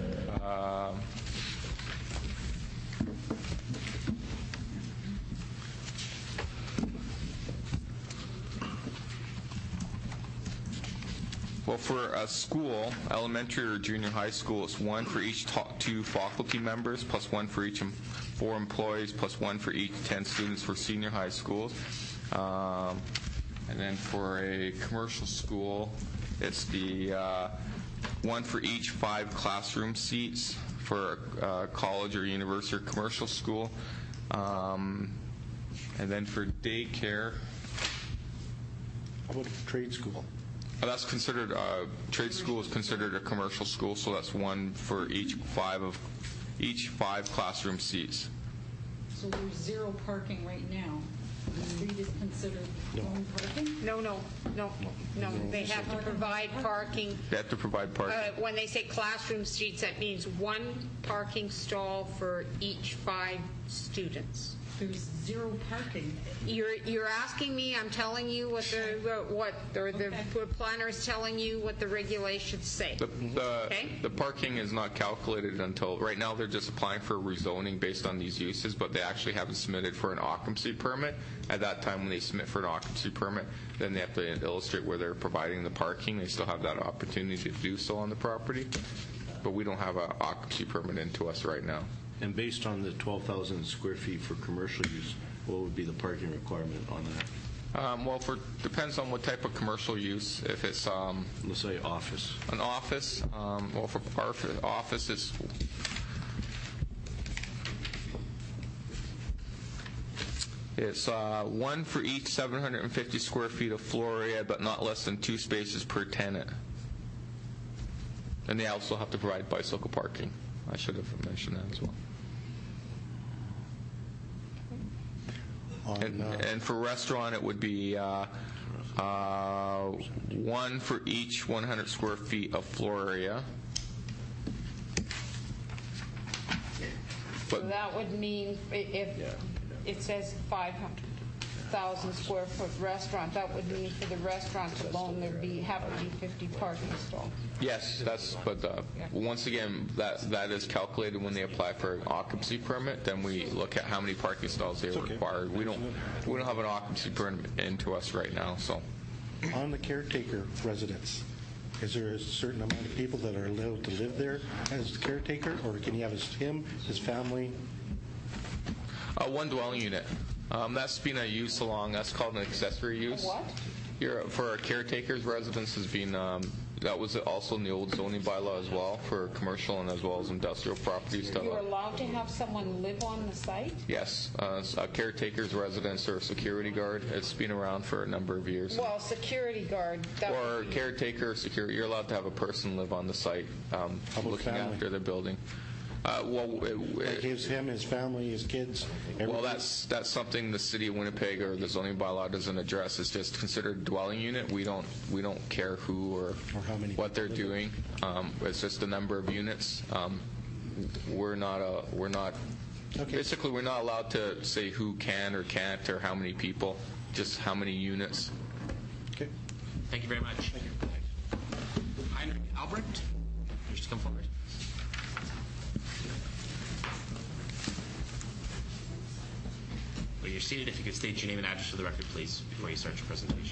Well, for a school, elementary or junior high school, it's one for each two faculty members, plus one for each 4 employees, plus one for each 10 students for senior high schools. And then for a commercial school, it's the one for each 5 classroom seats for a college or university or commercial school. And then for daycare. How about a trade school? That's considered, trade school is considered a commercial school, so that's one for each 5 classroom seats. So there's 0 parking right now. The street is considered own parking? No. They have to provide parking. They have to provide parking. When they say classroom seats, that means 1 parking stall for each 5 students. There's 0 parking. You're asking me. I'm telling you what the planner is telling you what the regulations say. The parking is not calculated until right now. They're just applying for rezoning based on these uses, but they actually haven't submitted for an occupancy permit. At that time, when they submit for an occupancy permit, then they have to illustrate where they're providing the parking. They still have that opportunity to do so on the property, but we don't have an occupancy permit into us right now. And based on the 12,000 square feet for commercial use, what would be the parking requirement on that? Well, depends on what type of commercial use. If it's let's say office. An office. Well, for our office, it's one for each 750 square feet of floor area, but not less than 2 spaces per tenant. And they also have to provide bicycle parking. I should have mentioned that as well. And for restaurant, it would be one for each 100 square feet of floor area. So that would mean if it says 5,000 square foot restaurant, that would mean for the restaurant alone there'd have to be 50 parking stalls. Yes, but once again, that is calculated when they apply for an occupancy permit. Then we look at how many parking stalls they require. We don't have an occupancy permit into us right now. So, on the caretaker residence, is there a certain amount of people that are allowed to live there as caretaker, or can he have his family? 1 dwelling unit. That's been a use along. That's called an accessory use. What? For a caretaker's residence has been. That was also in the old zoning bylaw as well for commercial and as well as industrial properties. You're allowed to have someone live on the site? Yes, a caretaker's residence or a security guard. It's been around for a number of years. Well, security guard. Or caretaker, security. You're allowed to have a person live on the site looking after the building. It gives him, his family, his kids. Well, that's something the city of Winnipeg or the zoning bylaw doesn't address. It's just considered a dwelling unit. We don't care who or how many what they're doing. It's just the number of units. We're not. Okay. Basically, we're not allowed to say who can or can't or how many people. Just how many units. Okay. Thank you very much. Thank you. Heinrich Albrecht, wish to come forward. Well, you're seated. If you could state your name and address for the record, please, before you start your presentation.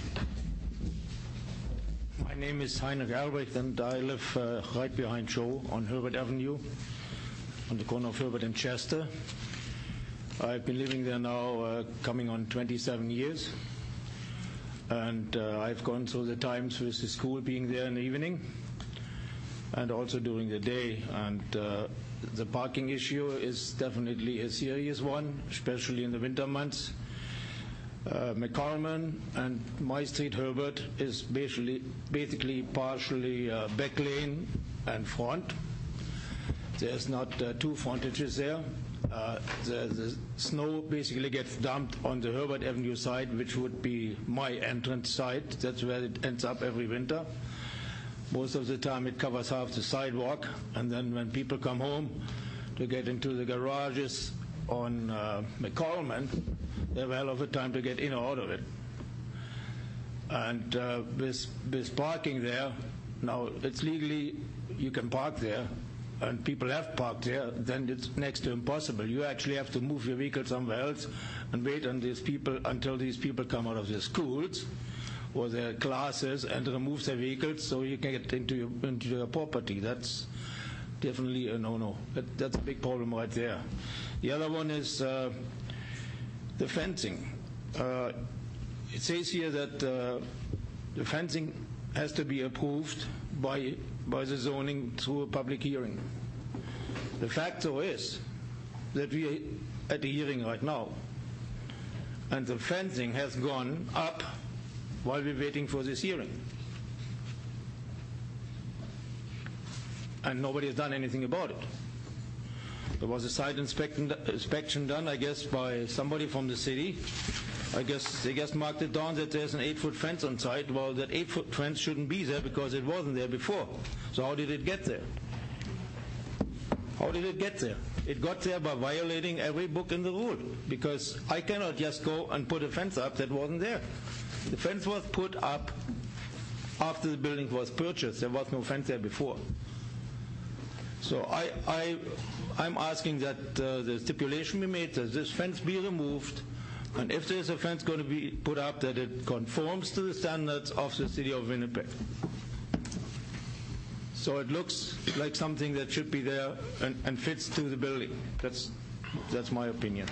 My name is Heinrich Albrecht, and I live right behind Joe on Herbert Avenue. on the corner of Herbert and Chester. I've been living there now coming on 27 years. And I've gone through the times with the school being there in the evening and also during the day. And the parking issue is definitely a serious one, especially in the winter months. McCorman and my street, Herbert, is basically partially back lane and front. There's not two frontages there. The snow basically gets dumped on the Herbert Avenue side, which would be my entrance side. That's where it ends up every winter. Most of the time it covers half the sidewalk, and then when people come home to get into the garages on McCorman, they have a hell of a time to get in or out of it. And with parking there, now it's legally, you can park there, and people have parked there, then it's next to impossible. You actually have to move your vehicle somewhere else and wait on these people until these people come out of their schools or their classes and remove their vehicles so you can get into your property. That's definitely a no-no. That's a big problem right there. The other one is the fencing. It says here that the fencing has to be approved by the zoning through a public hearing. The fact, though, is that we are at a hearing right now, and the fencing has gone up while we're waiting for this hearing. And nobody has done anything about it. There was a site inspection done, I guess, by somebody from the city. I guess they just marked it down that there's an 8-foot fence on site. Well, that 8-foot fence shouldn't be there because it wasn't there before. So how did it get there? How did it get there? It got there by violating every book in the rule, because I cannot just go and put a fence up that wasn't there. The fence was put up after the building was purchased. There was no fence there before. So I'm asking that the stipulation be made that this fence be removed, and if there's a fence going to be put up, that it conforms to the standards of the city of Winnipeg. So it looks like something that should be there and fits to the building. That's my opinion.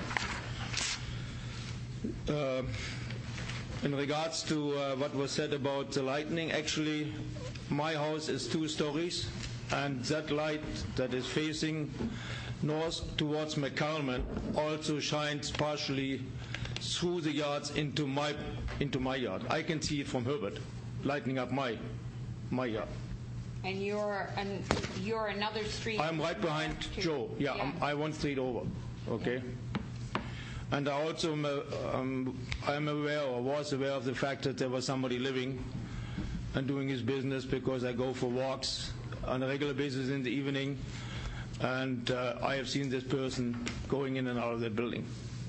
In regards to what was said about the lighting, actually, my house is 2 stories, and that light that is facing north towards McCalman also shines partially through the yards into my yard. I can see it from Herbert, lighting up my yard. And you're another street. I'm right behind Joe. Yeah. I'm 1 street over. Okay. And I also I'm aware, or was aware, of the fact that there was somebody living and doing his business, because I go for walks on a regular basis in the evening, and I have seen this person going in and out of the building.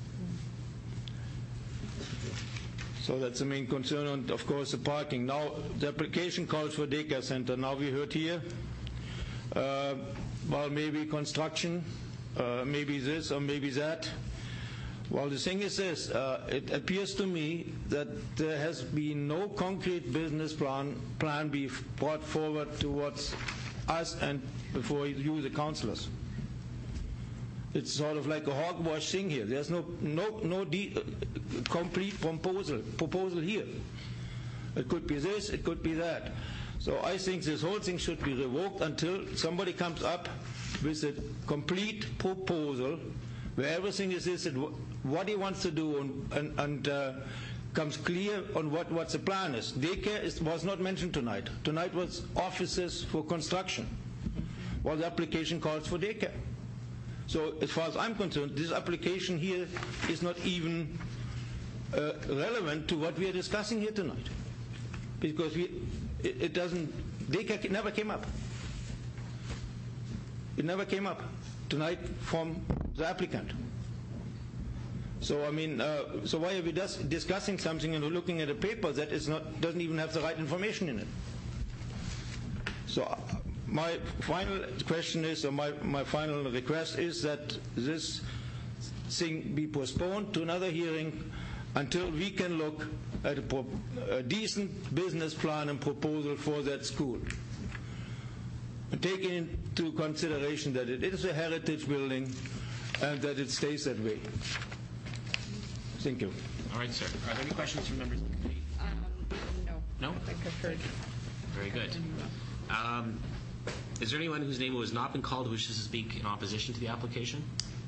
So that's the main concern, and of course the parking. Now the application calls for daycare center. Now we heard here, well, maybe construction, maybe this or maybe that. Well, the thing is this, it appears to me that there has been no concrete business plan be brought forward towards us and before you, the councillors. It's sort of like a hogwash thing here. There's no complete proposal here. It could be this, it could be that. So I think this whole thing should be revoked until somebody comes up with a complete proposal where everything is this, what he wants to do, and comes clear on what the plan is. Daycare was not mentioned tonight. Tonight was offices for construction. Well, the application calls for daycare. So as far as I'm concerned, this application here is not even relevant to what we are discussing here tonight, because it doesn't. Daycare never came up. It never came up tonight from the applicant. So I mean, so why are we discussing something and looking at a paper that doesn't even have the right information in it? So my final question is, or my final request is that this thing be postponed to another hearing until we can look at a decent business plan and proposal for that school. taking into consideration that it is a heritage building and that it stays that way. Thank you. All right, sir. Are there any questions from members of the committee? No. No? I think I've heard. Very good. Is there anyone whose name has not been called who wishes to speak in opposition to the application?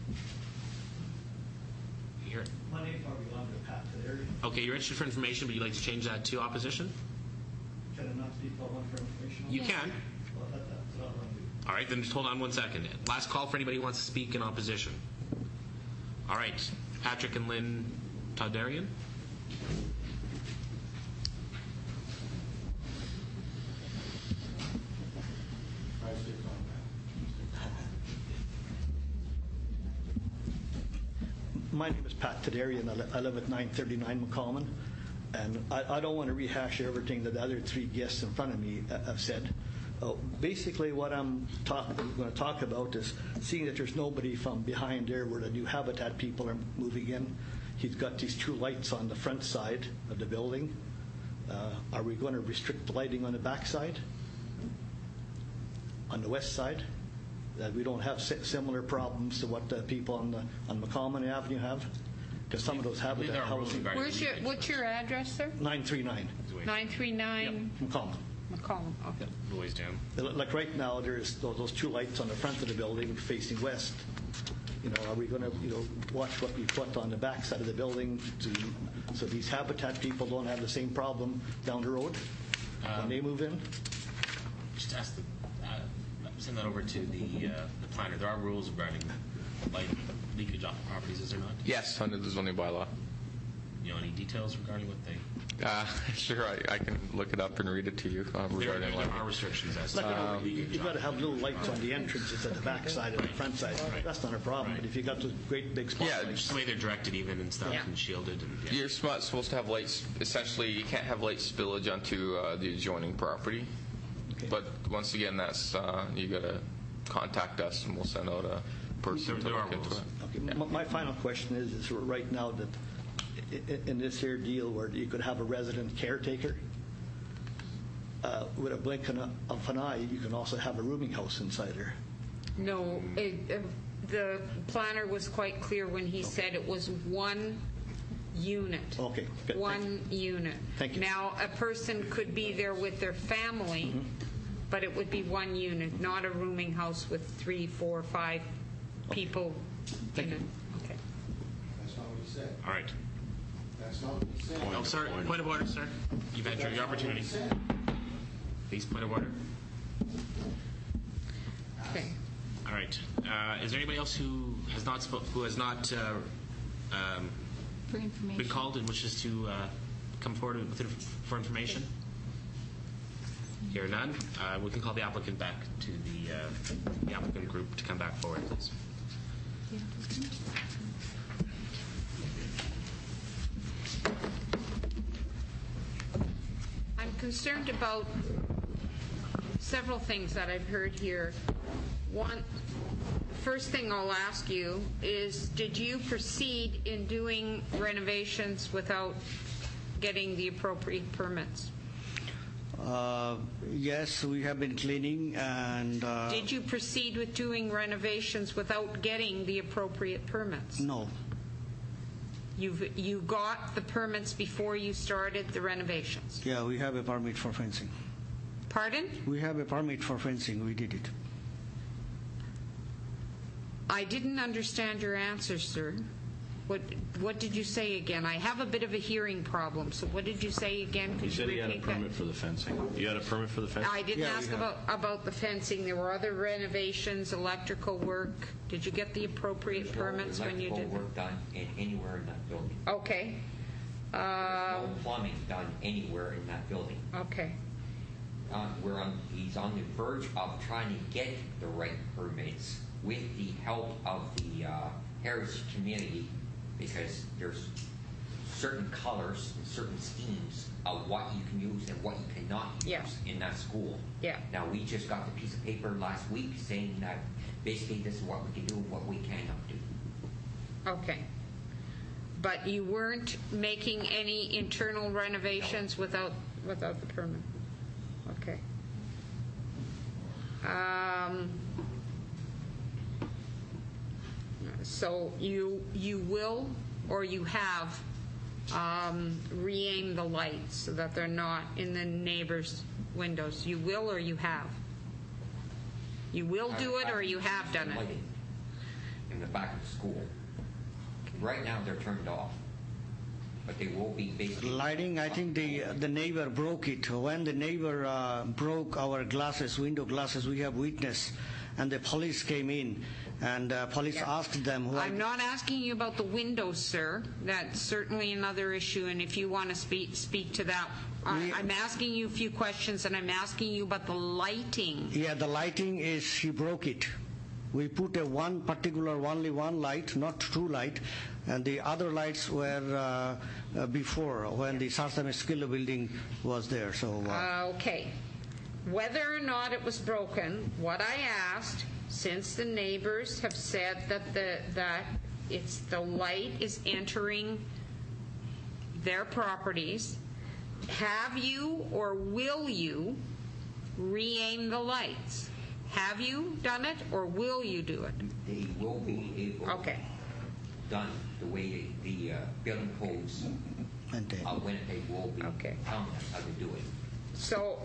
You hear it? My name probably belongs to Pat Tadarian. Okay, you're interested for information, but you'd like to change that to opposition? Can I not speak about one for information? You can. Well, that's what I want to do. All right, then just hold on 1 second. Last call for anybody who wants to speak in opposition. All right, Patrick and Lynn Tadarian. My name is Pat Tadarian. I live at 939 McCommon, and I don't want to rehash everything that the other three guests in front of me have said. Basically, what I'm going to talk about is seeing that there's nobody from behind there where the new Habitat people are moving in. He's got these two lights on the front side of the building. Are we going to restrict the lighting on the back side? On the west side? That we don't have similar problems to what the people on McCommon Avenue have? Because some of those Habitat housing... What's your address, sir? 939. 939? Yep. McCollum, okay. Noise down. Like right now, there's those two lights on the front of the building facing west. Are we going to watch what we put on the back side of the building so these Habitat people don't have the same problem down the road when they move in? Just ask send that over to the planner. There are rules regarding light leakage off properties, is there not? Yes, under the zoning bylaw. Any details regarding what they... Sure, I can look it up and read it to you regarding there are restrictions as to you've got to have little lights on the entrances at the back side and the front side. That's not a problem. But if you got those great big spotlights, just the way they're directed even and stuff and shielded. And, You're supposed to have lights. Essentially, you can't have light spillage onto the adjoining property. Okay. But once again, that's you got to contact us and we'll send out a person to look into it. Okay. Yeah. My final question is right now that in this here deal where you could have a resident caretaker, with a blink of an eye, you can also have a rooming house inside there. No, the planner was quite clear when he said it was one unit. Okay, good. One unit. Thank you. Now, a person could be there with their family, but it would be one unit, not a rooming house with 3, 4, 5 people in it. Okay. That's not what he said. All right. That's not what he said. Oh, sir. Point of order, sir. You've had your opportunity. Please, point of order. Okay. All right. Is there anybody else who has not been called and wishes to come forward for information? Here none. We can call the applicant back to the applicant group to come back forward, please. I'm concerned about several things that I've heard here. One, first thing I'll ask you is, did you proceed in doing renovations without getting the appropriate permits? Yes, we have been cleaning and... Did you proceed with doing renovations without getting the appropriate permits? No. You got the permits before you started the renovations? Yeah, we have a permit for fencing. Pardon? We have a permit for fencing. We did it. I didn't understand your answer, sir. What did you say again? I have a bit of a hearing problem, so what did you say again? He said he had a permit for the fencing. You had a permit for the fencing? I didn't ask about the fencing. There were other renovations, electrical work. Did you get the appropriate permits when you did Electrical work done anywhere in that building. Okay. No plumbing done anywhere in that building. Okay. He's on the verge of trying to get the right permits with the help of the heritage community, because there's certain colors and certain schemes of what you can use and what you cannot use in that school. Yeah. Now, we just got the piece of paper last week saying that basically this is what we can do and what we cannot do. Okay. But you weren't making any internal renovations without the permit? Okay. So you will or you have re-aimed the lights so that they're not in the neighbors' windows. You will or you have? You will do it or you have done it? In the back of the school. Right now they're turned off, but they will be basically... Lighting, I think the neighbor broke it. When the neighbor broke our glasses, window glasses, we have witness, and the police came in, and police asked them... I'm not asking you about the windows, sir. That's certainly another issue, and if you want to speak to that... I'm asking you a few questions, and I'm asking you about the lighting. Yeah, the lighting is, he broke it. We put only one light, not two light, and the other lights were before, when the Sarsam Skill building was there. So. Okay. Whether or not it was broken, what I asked, since the neighbors have said that the light is entering their properties, have you or will you re-aim the lights? Have you done it or will you do it? They will be able done the way the building codes of Winnipeg will be telling them how to do it. So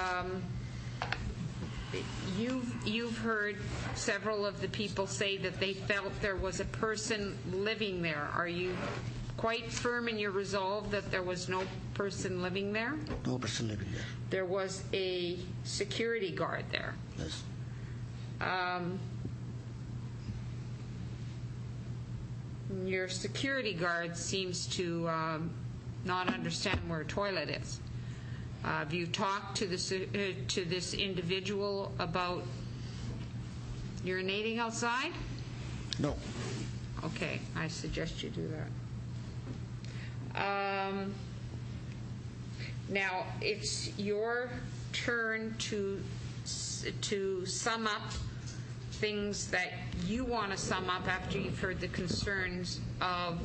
you've heard several of the people say that they felt there was a person living there. Are you quite firm in your resolve that there was no person living there? No person living there. There was a security guard there. Yes. Your security guard seems to not understand where a toilet is. Have you talked to this individual about urinating outside? No. Okay, I suggest you do that. Now, it's your turn to sum up things that you want to sum up after you've heard the concerns of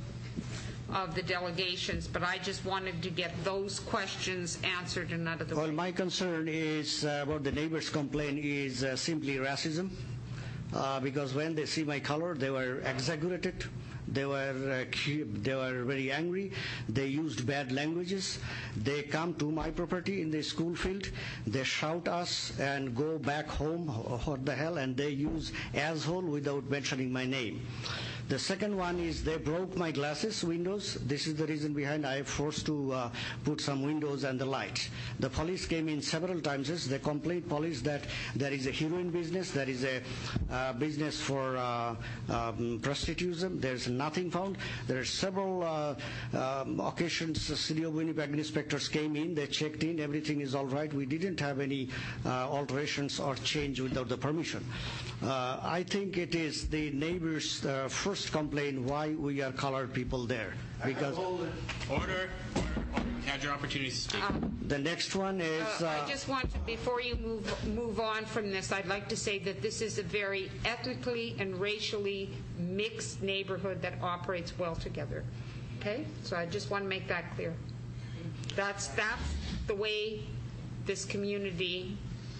the delegations, but I just wanted to get those questions answered and out of the way. Well, my concern is about the neighbors' complaint is simply racism, because when they see my color, they were exaggerated. They were very angry. They used bad languages. They come to my property in the school field. They shout us and go back home. What the hell? And they use asshole without mentioning my name. The second one is they broke my glasses windows. This is the reason behind I forced to put some windows and the lights. The police came in several times. They complained police that there is a heroin business, there is a business for prostitution. There's nothing found. There are several occasions the City of Winnipeg inspectors came in, they checked in, everything is all right. We didn't have any alterations or change without the permission. I think it is the neighbors' first complaint why we are colored people there. Because Order. You had your opportunity to speak. The next one is... I just want to, before you move on from this, I'd like to say that this is a very ethnically and racially mixed neighborhood that operates well together. Okay? So I just want to make that clear. That's the way this community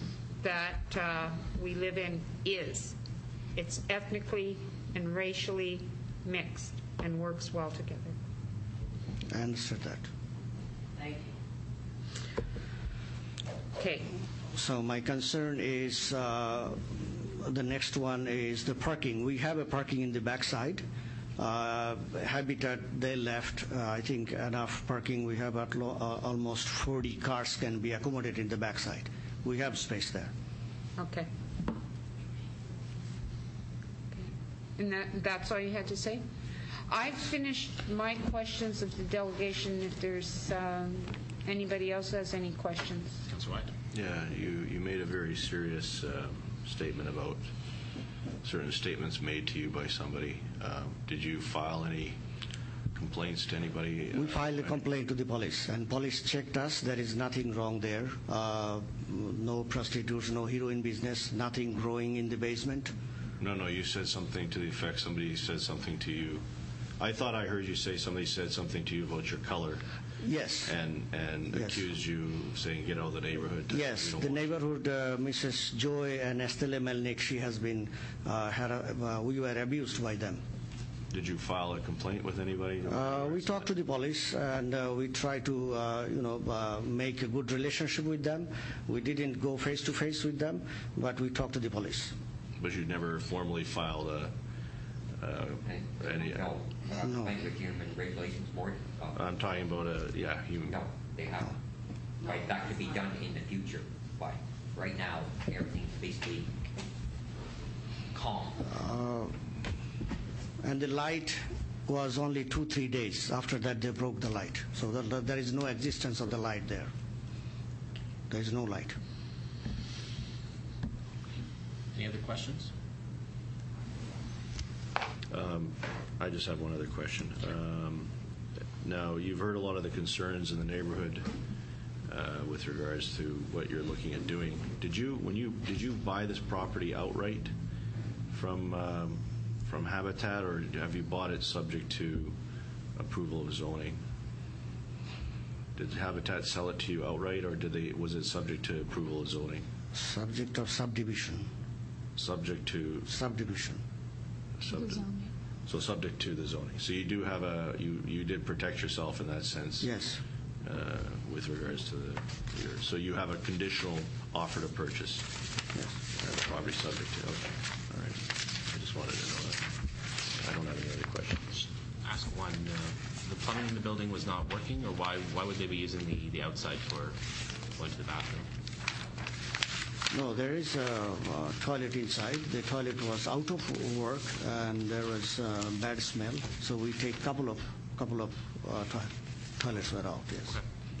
that we live in is. It's ethnically and racially mixed and works well together. I understood that. Thank you. Okay. So my concern is the next one is the parking. We have a parking in the backside. Habitat, they left, I think, enough parking. We have almost 40 cars can be accommodated in the backside. We have space there. Okay. And that's all you had to say? I've finished my questions of the delegation. If there's anybody else has any questions. Councilor White? Yeah, you made a very serious statement about certain statements made to you by somebody. Did you file any complaints to anybody? We filed a complaint to the police, and police checked us. There is nothing wrong there. No prostitutes, no heroin business, nothing growing in the basement. No, you said something to the effect somebody said something to you. I thought I heard you say somebody said something to you about your color. Yes. And Yes. accused you of saying, get out of the neighborhood. Yes, We don't the want you." neighborhood, Mrs. Joy and Estelle Melnick, she has been, we were abused by them. Did you file a complaint with anybody? We talked to the police and we tried to, make a good relationship with them. We didn't go face to face with them, but we talked to the police. But you never formally filed any. No. Complaint with Human Regulations Board? I'm talking about human. No, they haven't. Right, that could be done in the future, but right now, everything's basically calm. And the light was only 2-3 days. After that, they broke the light. So there is no existence of the light there. There is no light. Any other questions? I just have one other question. Now, you've heard a lot of the concerns in the neighborhood with regards to what you're looking at doing. Did you buy this property outright from Habitat, or have you bought it subject to approval of zoning? Did Habitat sell it to you outright, or was it subject to approval of zoning? Subject of subdivision. Subject to subdivision. So subject to the zoning. So you do have you did protect yourself in that sense. Yes. With regards to so you have a conditional offer to purchase. Yes. And the property subject to. Okay. All right. I just wanted to know that. I don't have any other questions. Ask one. The plumbing in the building was not working, or why would they be using the outside for going to the bathroom? No, there is a toilet inside. The toilet was out of work, and there was bad smell. So we take couple of toilets were out. Yes.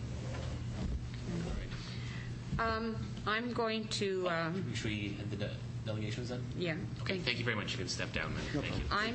Okay. I'm going to. Should we end the delegations then? Yeah. Okay. Thank you very much. You can step down. Thank you.